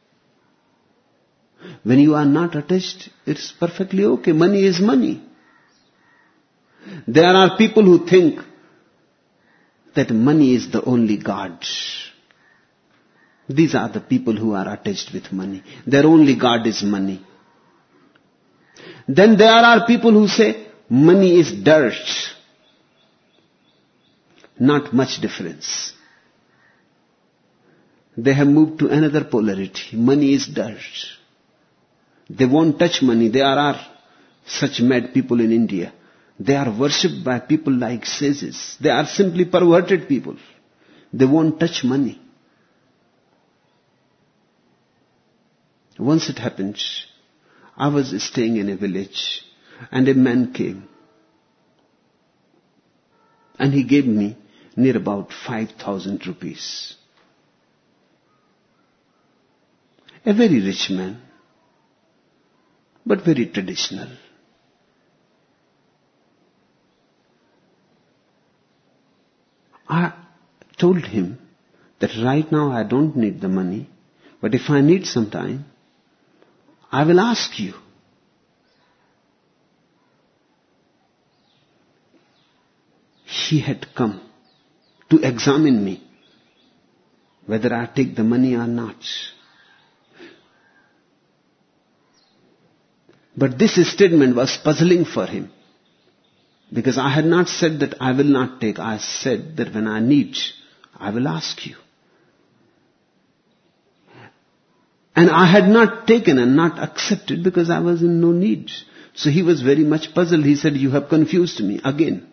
When you are not attached, it's perfectly okay. Money is money. There are people who think that money is the only God. These are the people who are attached with money. Their only God is money. Then there are people who say money is dirt. Not much difference. They have moved to another polarity. Money is dirt. They won't touch money. There are such mad people in India. They are worshipped by people like sages. They are simply perverted people. They won't touch money. Once it happened, I was staying in a village and a man came and he gave me near about five thousand rupees. A very rich man, but very traditional. I told him that right now I don't need the money, but if I need some time, I will ask you. He had come to examine me, whether I take the money or not. But this statement was puzzling for him, because I had not said that I will not take. I said that when I need, I will ask you. And I had not taken and not accepted because I was in no need. So he was very much puzzled. He said, "You have confused me again.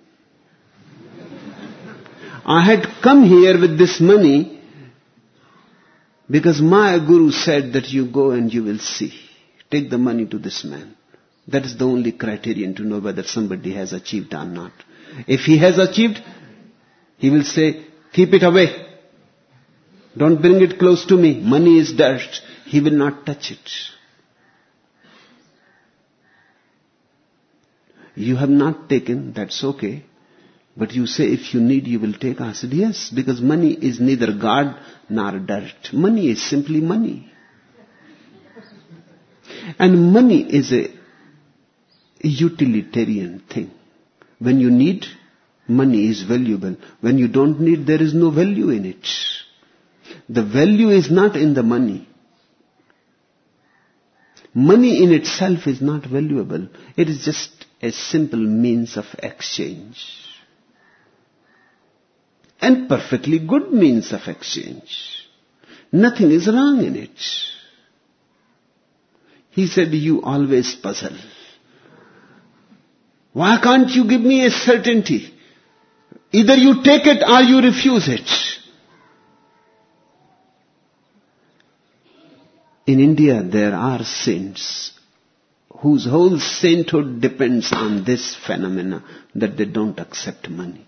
I had come here with this money because my guru said that you go and you will see. Take the money to this man." That is the only criterion to know whether somebody has achieved or not. If he has achieved, he will say, "Keep it away. Don't bring it close to me. Money is dirt." He will not touch it. You have not taken, that's okay. But you say if you need, you will take. I said, yes, because money is neither God nor dirt. Money is simply money. And money is a utilitarian thing. When you need, money is valuable. When you don't need, there is no value in it. The value is not in the money. Money in itself is not valuable. It is just a simple means of exchange. And perfectly good means of exchange. Nothing is wrong in it. He said, "You always puzzle. Why can't you give me a certainty? Either you take it or you refuse it." In India, there are saints whose whole sainthood depends on this phenomena, that they don't accept money.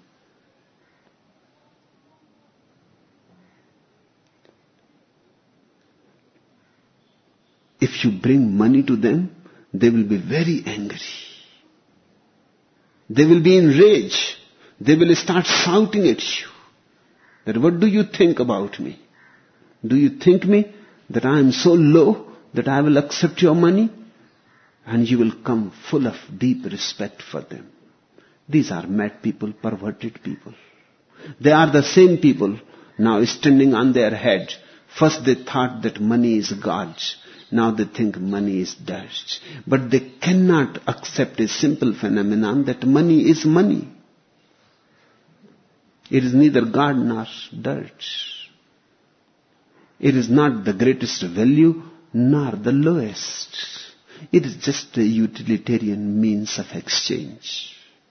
If you bring money to them, they will be very angry. They will be in rage. They will start shouting at you. That, "What do you think about me? Do you think me that I am so low that I will accept your money?" And you will come full of deep respect for them. These are mad people, perverted people. They are the same people now standing on their head. First they thought that money is God. Now they think money is dirt. But they cannot accept a simple phenomenon that money is money. It is neither God nor dirt. It is not the greatest value nor the lowest. It is just a utilitarian means of exchange.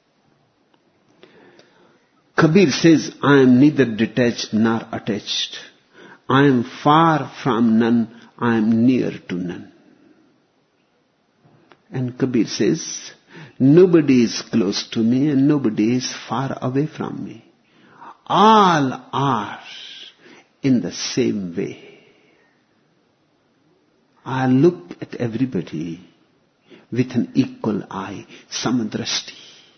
Kabir says, "I am neither detached nor attached. I am far from none. I am near to none." And Kabir says, "Nobody is close to me and nobody is far away from me. All are in the same way." I look at everybody with an equal eye, samadrashti.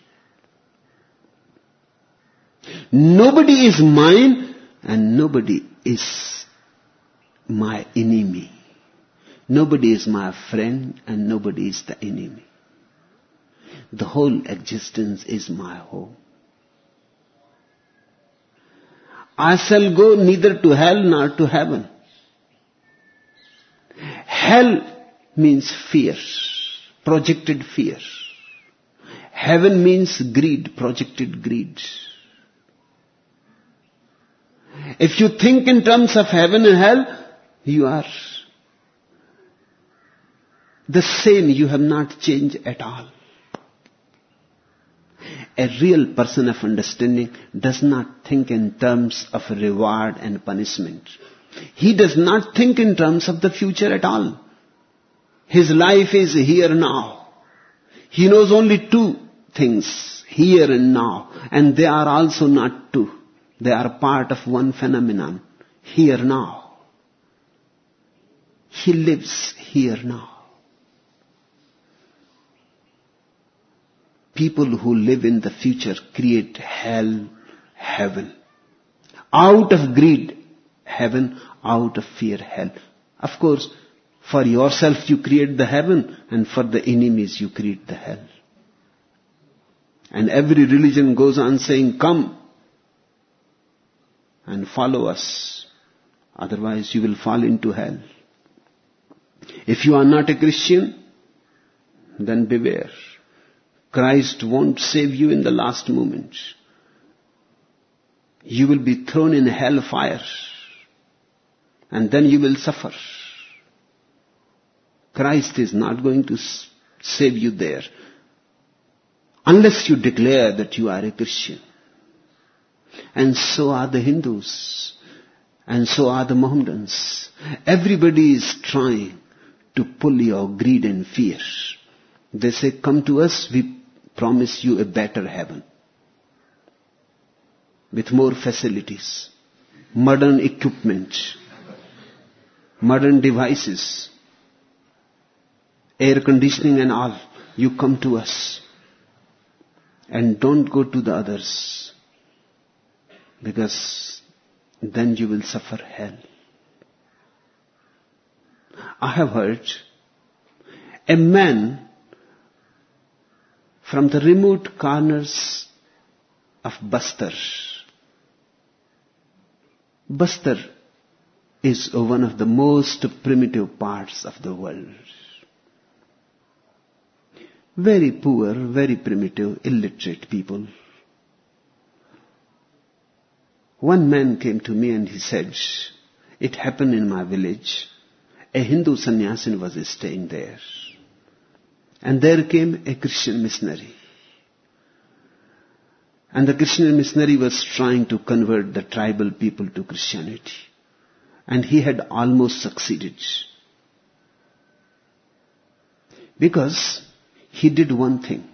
Nobody is mine and nobody is my enemy. Nobody is my friend and nobody is the enemy. The whole existence is my home. I shall go neither to hell nor to heaven. Hell means fear, projected fear. Heaven means greed, projected greed. If you think in terms of heaven and hell, you are the same, you have not changed at all. A real person of understanding does not think in terms of reward and punishment. He does not think in terms of the future at all. His life is here now. He knows only two things, here and now. And they are also not two. They are part of one phenomenon, here now. He lives here now. People who live in the future create hell, heaven. Out of greed, heaven. Out of fear, hell. Of course, for yourself you create the heaven, and for the enemies you create the hell. And every religion goes on saying, come and follow us. Otherwise you will fall into hell. If you are not a Christian, then beware. Christ won't save you in the last moment. You will be thrown in hell fire. And then you will suffer. Christ is not going to save you there. Unless you declare that you are a Christian. And so are the Hindus. And so are the Mohammedans. Everybody is trying to pull your greed and fear. They say, come to us, we promise you a better heaven. With more facilities. Modern equipment. Modern devices. Air conditioning and all. You come to us. And don't go to the others. Because then you will suffer hell. I have heard a man from the remote corners of Bastar. Bastar is one of the most primitive parts of the world. Very poor, very primitive, illiterate people. One man came to me and he said, it happened in my village. A Hindu sannyasin was staying there. And there came a Christian missionary. And the Christian missionary was trying to convert the tribal people to Christianity. And he had almost succeeded. Because he did one thing.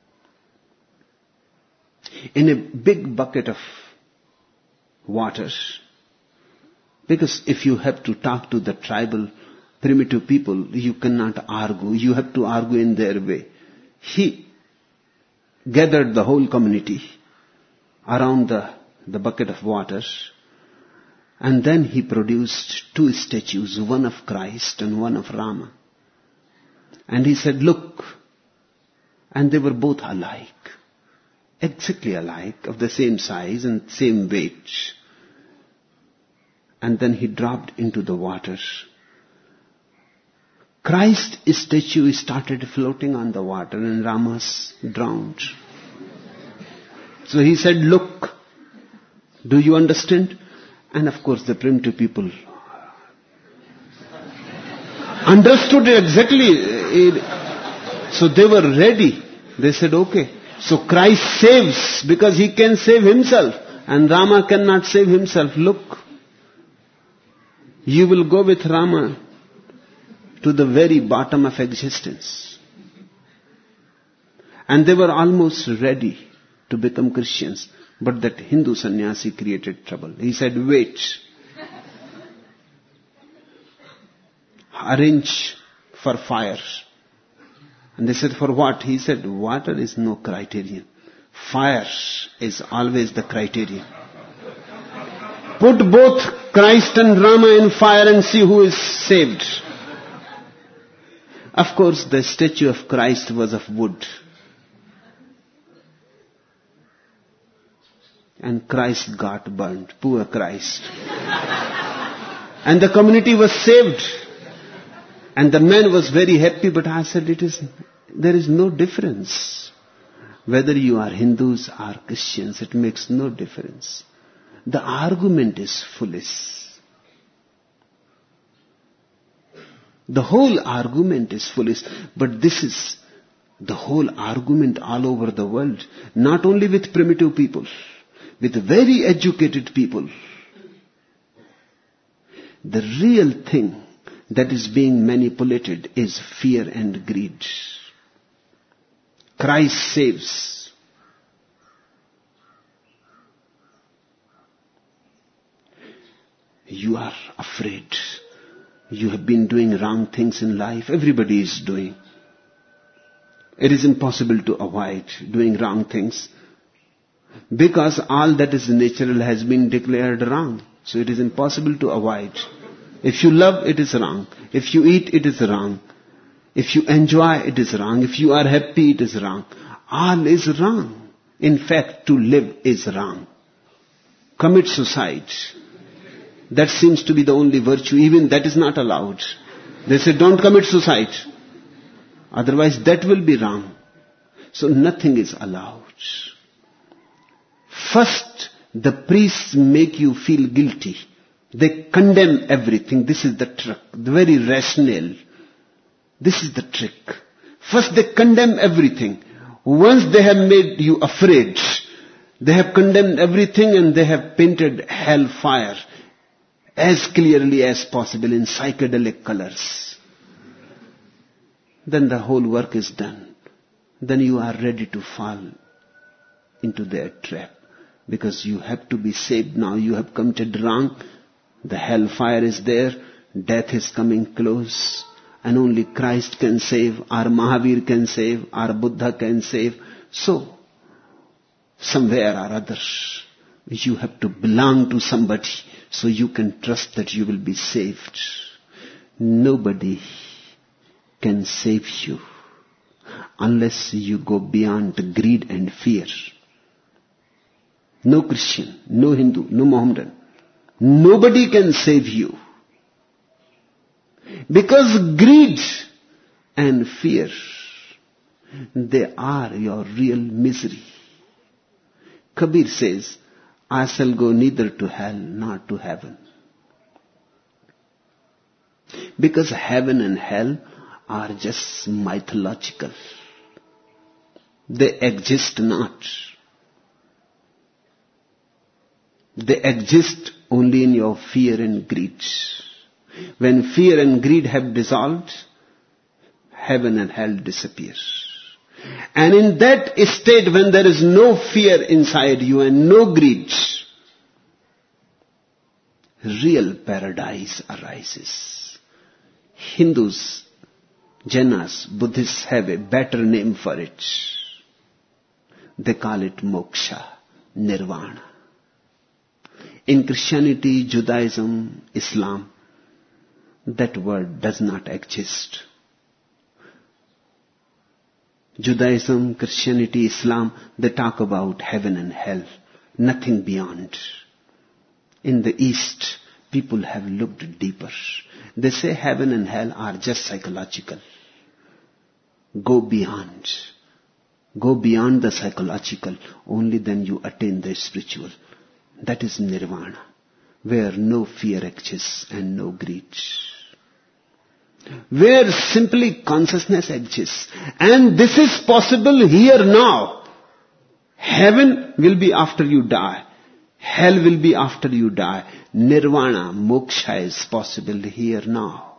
In a big bucket of water, because if you have to talk to the tribal primitive people, you cannot argue. You have to argue in their way. He gathered the whole community around the, the bucket of water, and then he produced two statues, one of Christ and one of Rama. And he said, look. And they were both alike. Exactly alike, of the same size and same weight. And then he dropped into the water. Christ's statue started floating on the water and Rama's drowned. So he said, look, do you understand? And of course the primitive people understood it exactly. So they were ready. They said, okay. So Christ saves because he can save himself. And Rama cannot save himself. Look, you will go with Rama to the very bottom of existence. And they were almost ready to become Christians. But that Hindu sannyasi created trouble. He said, wait. arrange for fire. And they said, for what? He said, water is no criterion. Fire is always the criterion. Put both Christ and Rama in fire and see who is saved. Of course, the statue of Christ was of wood. And Christ got burnt. Poor Christ. And the community was saved. And the man was very happy, but I said, it is, there is no difference. Whether you are Hindus or Christians, it makes no difference. The argument is foolish. The whole argument is foolish. But this is the whole argument all over the world. Not only with primitive people, with very educated people. The real thing that is being manipulated is fear and greed. Christ saves. You are afraid. You have been doing wrong things in life. Everybody is doing. It is impossible to avoid doing wrong things, because all that is natural has been declared wrong. So it is impossible to avoid. If you love, it is wrong. If you eat, it is wrong. If you enjoy, it is wrong. If you are happy, it is wrong. All is wrong. In fact, to live is wrong. Commit suicide. That seems to be the only virtue. Even that is not allowed. They say, don't commit suicide. Otherwise, that will be wrong. So nothing is allowed. First, the priests make you feel guilty. They condemn everything. This is the trick. The very rationale. This is the trick. First, they condemn everything. Once they have made you afraid, they have condemned everything and they have painted hellfire as clearly as possible in psychedelic colors. Then the whole work is done. Then you are ready to fall into their trap. Because you have to be saved now. You have committed wrong. The hellfire is there. Death is coming close. And only Christ can save. Our Mahavir can save. Our Buddha can save. So, somewhere or other, you have to belong to somebody. So you can trust that you will be saved. Nobody can save you unless you go beyond greed and fear. No Christian, no Hindu, no Mohammedan. Nobody can save you. Because greed and fear, they are your real misery. Kabir says, I shall go neither to hell nor to heaven. Because heaven and hell are just mythological. They exist not. They exist only in your fear and greed. When fear and greed have dissolved, heaven and hell disappear. And in that state, when there is no fear inside you and no greed, real paradise arises. Hindus, Jainas, Buddhists have a better name for it. They call it moksha, nirvana. In Christianity, Judaism, Islam, that word does not exist. Judaism, Christianity, Islam, they talk about heaven and hell, nothing beyond. In the East, people have looked deeper. They say heaven and hell are just psychological. Go beyond. Go beyond the psychological. Only then you attain the spiritual. That is nirvana, where no fear exists and no greed. Where simply consciousness exists. And this is possible here now. Heaven will be after you die. Hell will be after you die. Nirvana, moksha is possible here now.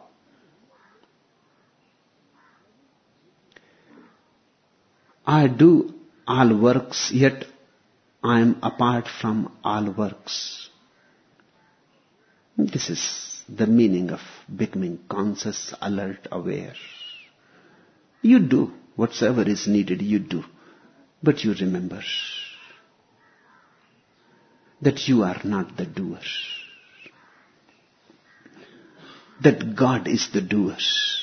I do all works, yet I am apart from all works. This is the meaning of becoming conscious, alert, aware. You do whatsoever is needed, you do. But you remember that you are not the doer. That God is the doer.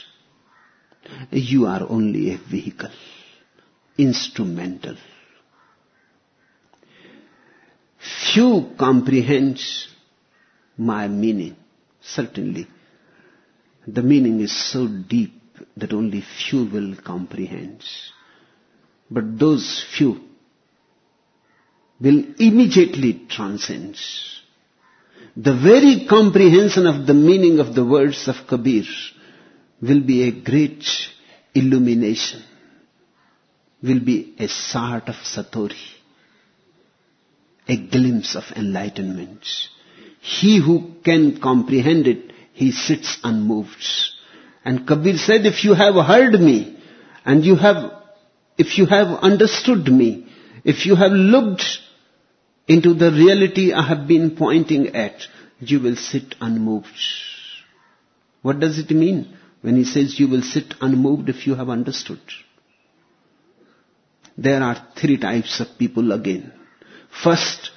You are only a vehicle, instrumental. Few comprehend my meaning. Certainly, the meaning is so deep that only few will comprehend. But those few will immediately transcend. The very comprehension of the meaning of the words of Kabir will be a great illumination, will be a sort of satori, a glimpse of enlightenment. He who can comprehend it, he sits unmoved. And Kabir said, if you have heard me, and you have, if you have understood me, if you have looked into the reality I have been pointing at, you will sit unmoved. What does it mean when he says you will sit unmoved if you have understood? There are three types of people again. First,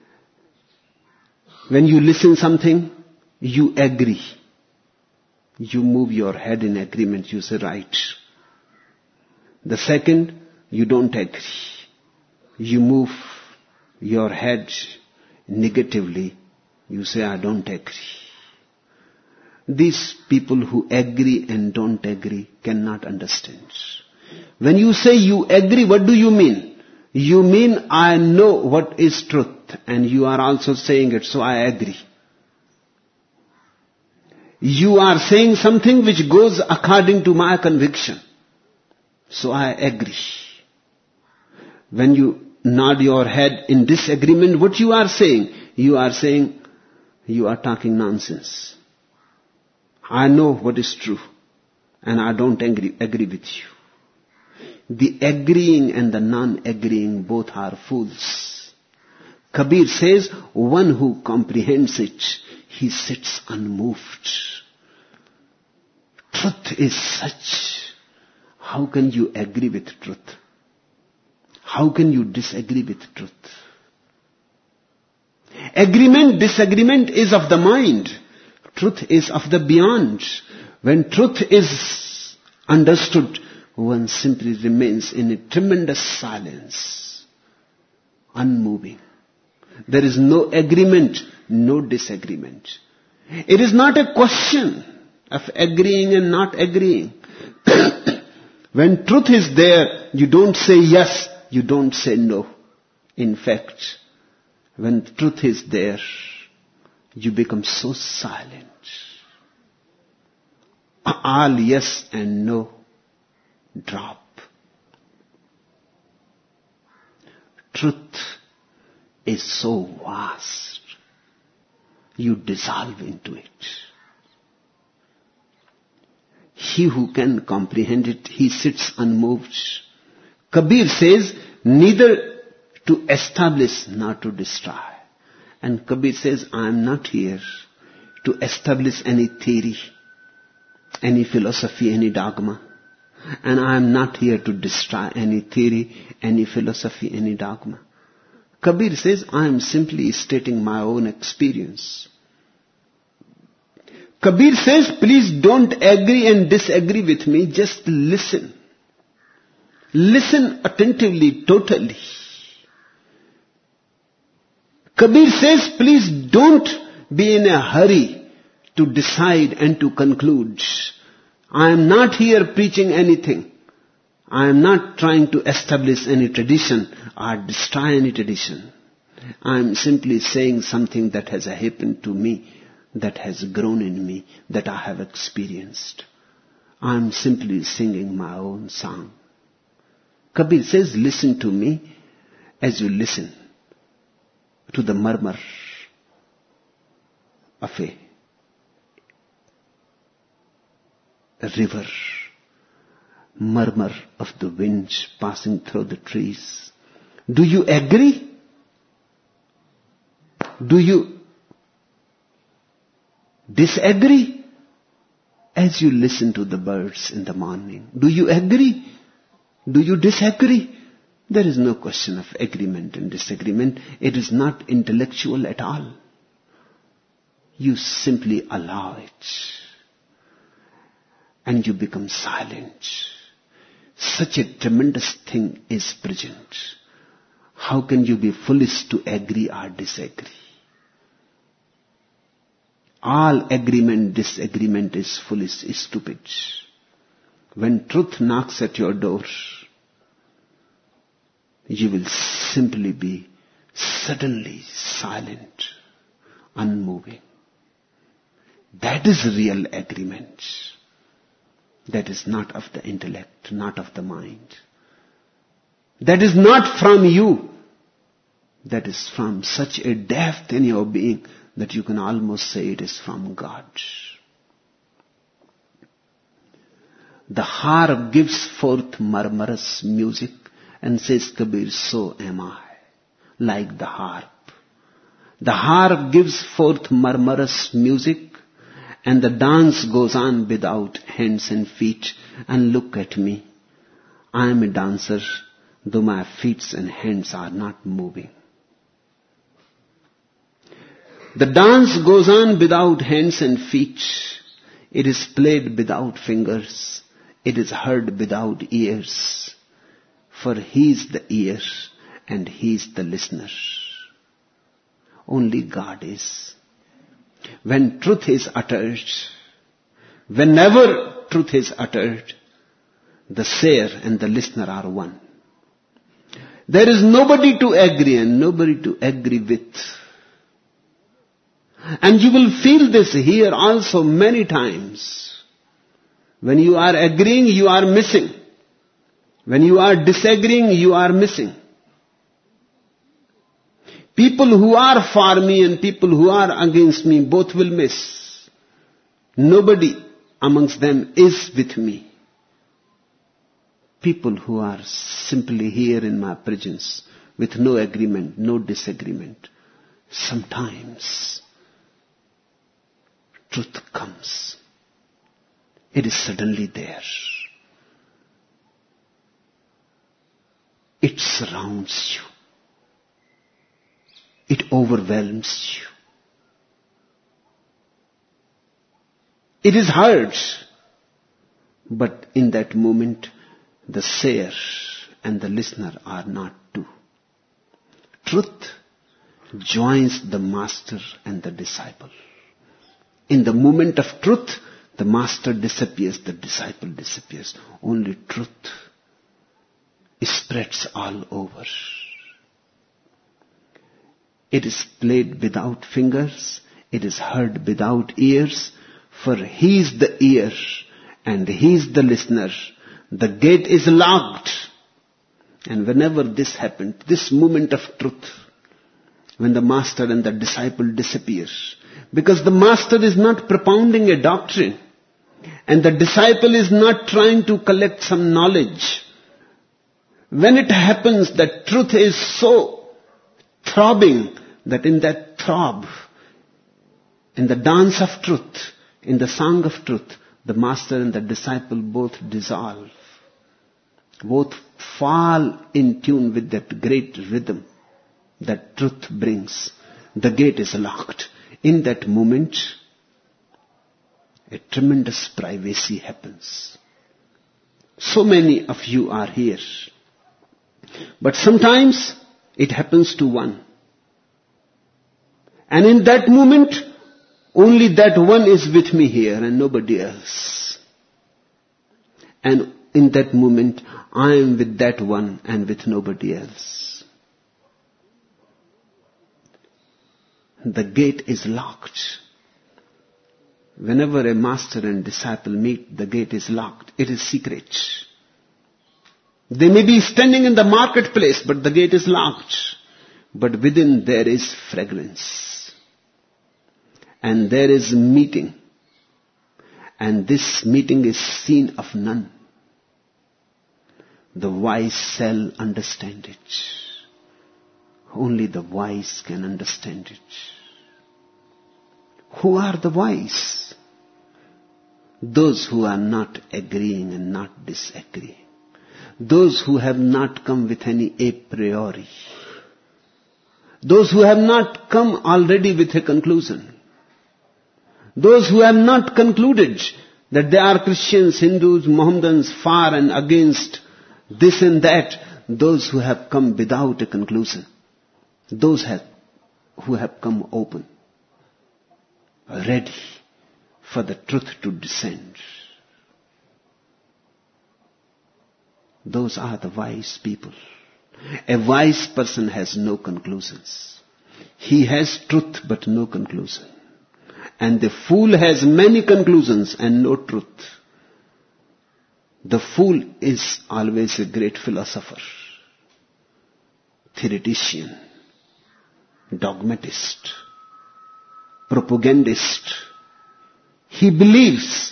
when you listen something, you agree. You move your head in agreement, you say right. The second, you don't agree. You move your head negatively, you say I don't agree. These people who agree and don't agree cannot understand. When you say you agree, what do you mean? You mean I know what is truth and you are also saying it, so I agree. You are saying something which goes according to my conviction, so I agree. When you nod your head in disagreement, what you are saying? You are saying you are talking nonsense. I know what is true and I don't agree, agree with you. The agreeing and the non-agreeing both are fools. Kabir says, one who comprehends it, he sits unmoved. Truth is such. How can you agree with truth? How can you disagree with truth? Agreement, disagreement is of the mind. Truth is of the beyond. When truth is understood, one simply remains in a tremendous silence, unmoving. There is no agreement, no disagreement. It is not a question of agreeing and not agreeing. When truth is there, you don't say yes, you don't say no. In fact, when truth is there, you become so silent. All yes and no drop. Truth is so vast, you dissolve into it. He who can comprehend it, he sits unmoved. Kabir says, neither to establish nor to destroy. And Kabir says, I am not here to establish any theory, any philosophy, any dogma. And I am not here to destroy any theory, any philosophy, any dogma. Kabir says, I am simply stating my own experience. Kabir says, please don't agree and disagree with me, just listen. Listen attentively, totally. Kabir says, please don't be in a hurry to decide and to conclude. I am not here preaching anything. I am not trying to establish any tradition or destroy any tradition. I am simply saying something that has happened to me, that has grown in me, that I have experienced. I am simply singing my own song. Kabir says, listen to me as you listen to the murmur of a, a river, murmur of the wind passing through the trees. Do you agree? Do you Disagree? As you listen to the birds in the morning, do you agree? Do you disagree? There is no question of agreement and disagreement. It is not intellectual at all. You simply allow it. And you become silent. Such a tremendous thing is present. How can you be foolish to agree or disagree? All agreement, disagreement is foolish, is stupid. When truth knocks at your door, you will simply be suddenly silent, unmoving. That is real agreement. That is not of the intellect, not of the mind. That is not from you. That is from such a depth in your being that you can almost say it is from God. The harp gives forth murmurous music and says Kabir, so am I, like the harp. The harp gives forth murmurous music and the dance goes on without hands and feet. And look at me. I am a dancer, though my feet and hands are not moving. The dance goes on without hands and feet. It is played without fingers. It is heard without ears. For he is the ear and he is the listener. Only God is. When truth is uttered, whenever truth is uttered, the sayer and the listener are one. There is nobody to agree and nobody to agree with. And you will feel this here also many times. When you are agreeing, you are missing. When you are disagreeing, you are missing. People who are for me and people who are against me both will miss. Nobody amongst them is with me. People who are simply here in my presence with no agreement, no disagreement. Sometimes truth comes. It is suddenly there. It surrounds you. It overwhelms you. It is hard. But in that moment, the sayer and the listener are not two. Truth joins the master and the disciple. In the moment of truth, the master disappears, the disciple disappears. Only truth spreads all over. It is played without fingers. It is heard without ears. For he is the ear and he is the listener. The gate is locked. And whenever this happened, this moment of truth, when the master and the disciple disappear, because the master is not propounding a doctrine and the disciple is not trying to collect some knowledge. When it happens that truth is so throbbing that in that throb, in the dance of truth, in the song of truth, the master and the disciple both dissolve, both fall in tune with that great rhythm that truth brings. The gate is locked. In that moment, a tremendous privacy happens. So many of you are here. But sometimes it happens to one. And in that moment, only that one is with me here and nobody else. And in that moment, I am with that one and with nobody else. The gate is locked. Whenever a master and disciple meet, the gate is locked. It is secret. They may be standing in the marketplace, but the gate is locked. But within there is fragrance. And there is meeting. And this meeting is seen of none. The wise shall understand it. Only the wise can understand it. Who are the wise? Those who are not agreeing and not disagreeing. Those who have not come with any a priori. Those who have not come already with a conclusion. Those who have not concluded that they are Christians, Hindus, Mohammedans, far and against this and that. Those who have come without a conclusion. Those have, who have come open, ready for the truth to descend. Those are the wise people. A wise person has no conclusions. He has truth but no conclusion. And the fool has many conclusions and no truth. The fool is always a great philosopher, theoretician, dogmatist, propagandist. He believes.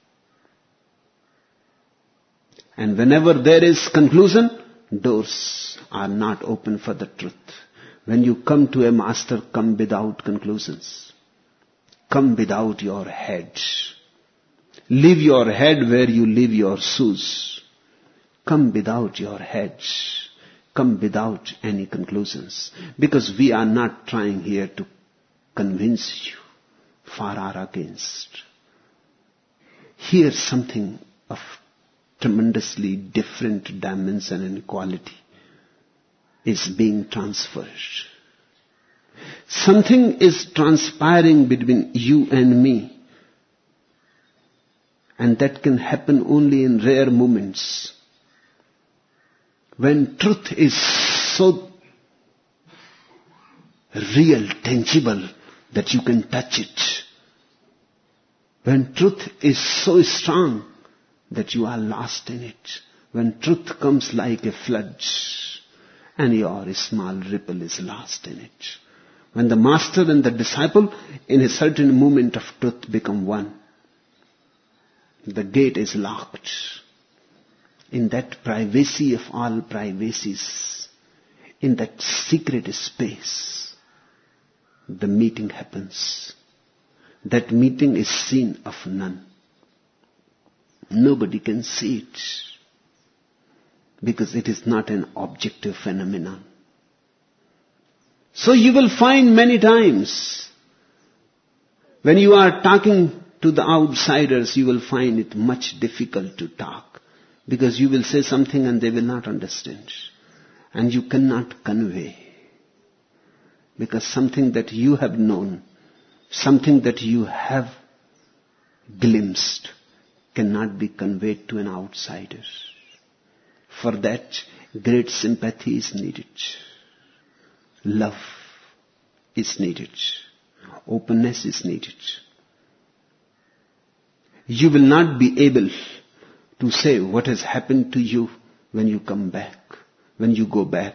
And whenever there is conclusion, doors are not open for the truth. When you come to a master, come without conclusions. Come without your head. Leave your head where you leave your shoes. Come without your head. Come without any conclusions. Because we are not trying here to convince you, for or against. Here something of tremendously different dimension and quality is being transferred. Something is transpiring between you and me. And that can happen only in rare moments. When truth is so real, tangible, that you can touch it. When truth is so strong that you are lost in it. When truth comes like a flood and your small ripple is lost in it. When the master and the disciple in a certain moment of truth become one. The gate is locked. In that privacy of all privacies, in that secret space, the meeting happens. That meeting is seen of none. Nobody can see it because it is not an objective phenomenon. So you will find many times when you are talking to the outsiders, you will find it much difficult to talk because you will say something and they will not understand. And you cannot convey because something that you have known, something that you have glimpsed cannot be conveyed to an outsider. For that, great sympathy is needed. Love is needed. Openness is needed. You will not be able to say what has happened to you when you come back, when you go back.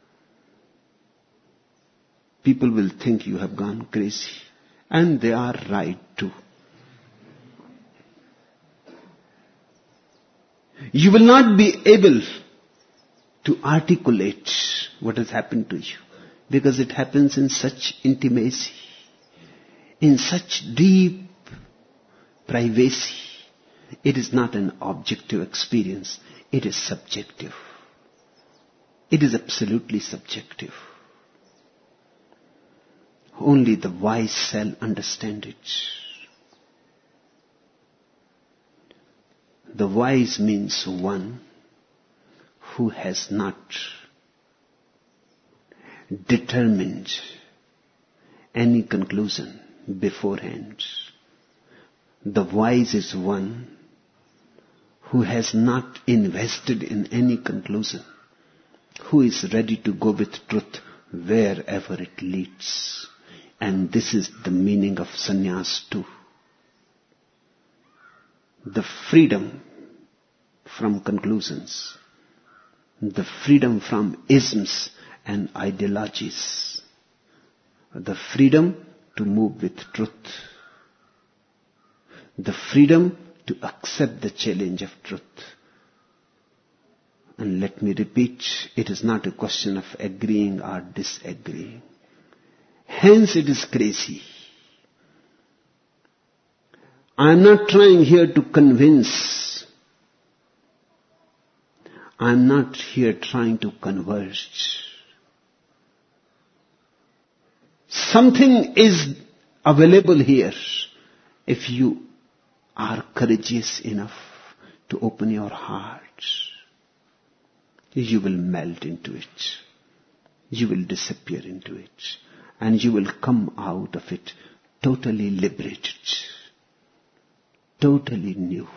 People will think you have gone crazy. And they are right too. You will not be able to articulate what has happened to you because it happens in such intimacy, in such deep privacy. It is not an objective experience. It is subjective. It is absolutely subjective. Only the wise shall understand it. The wise means one who has not determined any conclusion beforehand. The wise is one who has not invested in any conclusion, who is ready to go with truth wherever it leads. And this is the meaning of sannyas too. The freedom from conclusions, the freedom from isms and ideologies, the freedom to move with truth, the freedom to accept the challenge of truth. And let me repeat, it is not a question of agreeing or disagreeing. Hence it is crazy I am not trying here to convince. I am not here trying to converge. Something is available here if you are courageous enough to open your heart. You will melt into it. You will disappear into it. And you will come out of it totally liberated. Totally new.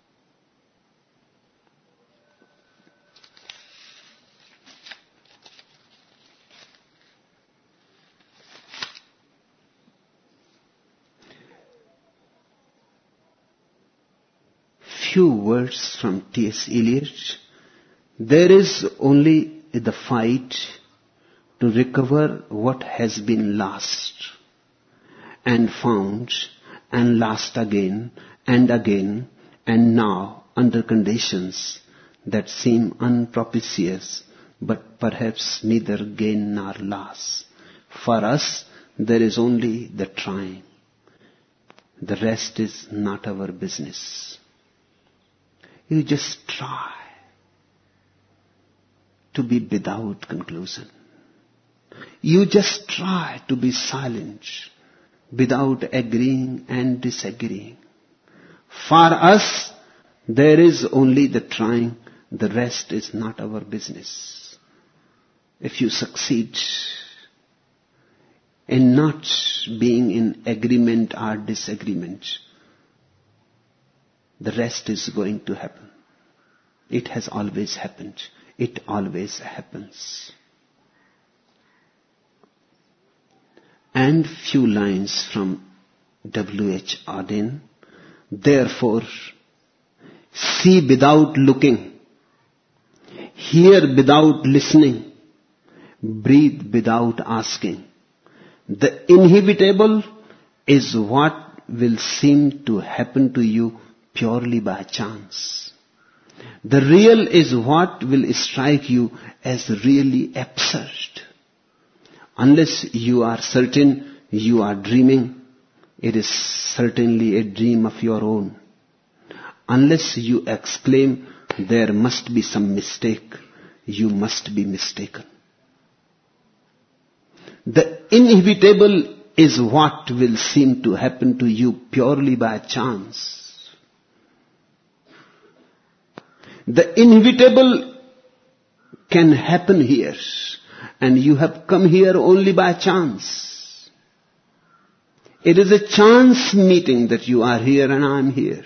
Few words from T S Eliot. There is only the fight to recover what has been lost and found and lost again and again, and now under conditions that seem unpropitious, but perhaps neither gain nor loss. For us, there is only the trying. The rest is not our business. You just try to be without conclusion. You just try to be silent without agreeing and disagreeing. For us, there is only the trying. The rest is not our business. If you succeed in not being in agreement or disagreement, the rest is going to happen. It has always happened. It always happens. And few lines from W H Auden. Therefore, see without looking, hear without listening, breathe without asking. The inevitable is what will seem to happen to you purely by chance. The real is what will strike you as really absurd. Unless you are certain you are dreaming, it is certainly a dream of your own. Unless you exclaim, there must be some mistake, you must be mistaken. The inevitable is what will seem to happen to you purely by chance. The inevitable can happen here, and you have come here only by chance. It is a chance meeting that you are here and I am here.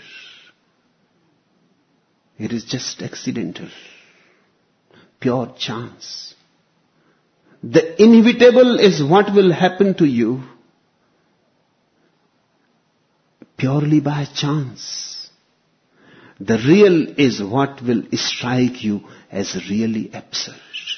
It is just accidental, pure chance. The inevitable is what will happen to you purely by chance. The real is what will strike you as really absurd.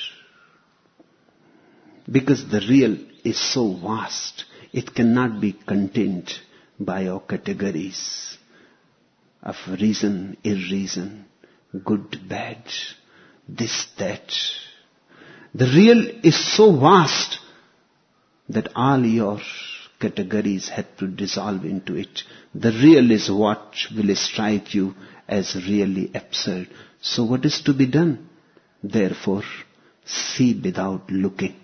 Because the real is so vast, it cannot be contained by your categories of reason, irreason, good, bad, this, that. The real is so vast that all your categories have to dissolve into it. The real is what will strike you as really absurd. So what is to be done? Therefore, see without looking.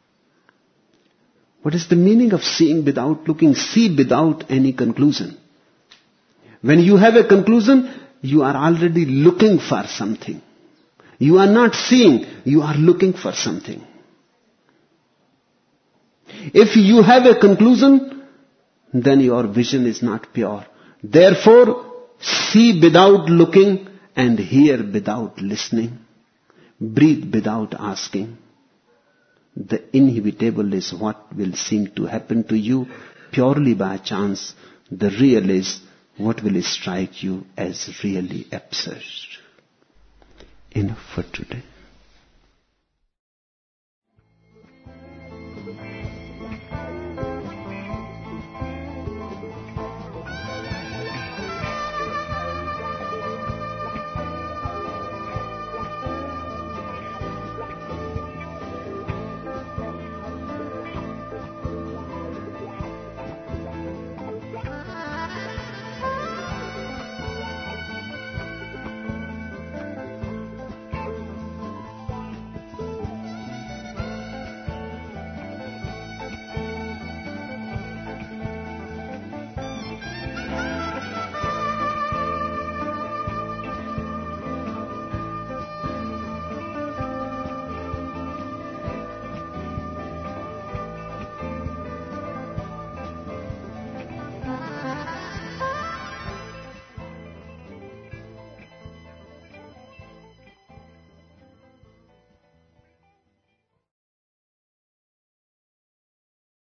What is the meaning of seeing without looking? See without any conclusion. When you have a conclusion, you are already looking for something. You are not seeing, you are looking for something. If you have a conclusion, then your vision is not pure. Therefore, see without looking and hear without listening. Breathe without asking. The inevitable is what will seem to happen to you purely by chance. The real is what will strike you as really absurd. Enough for today.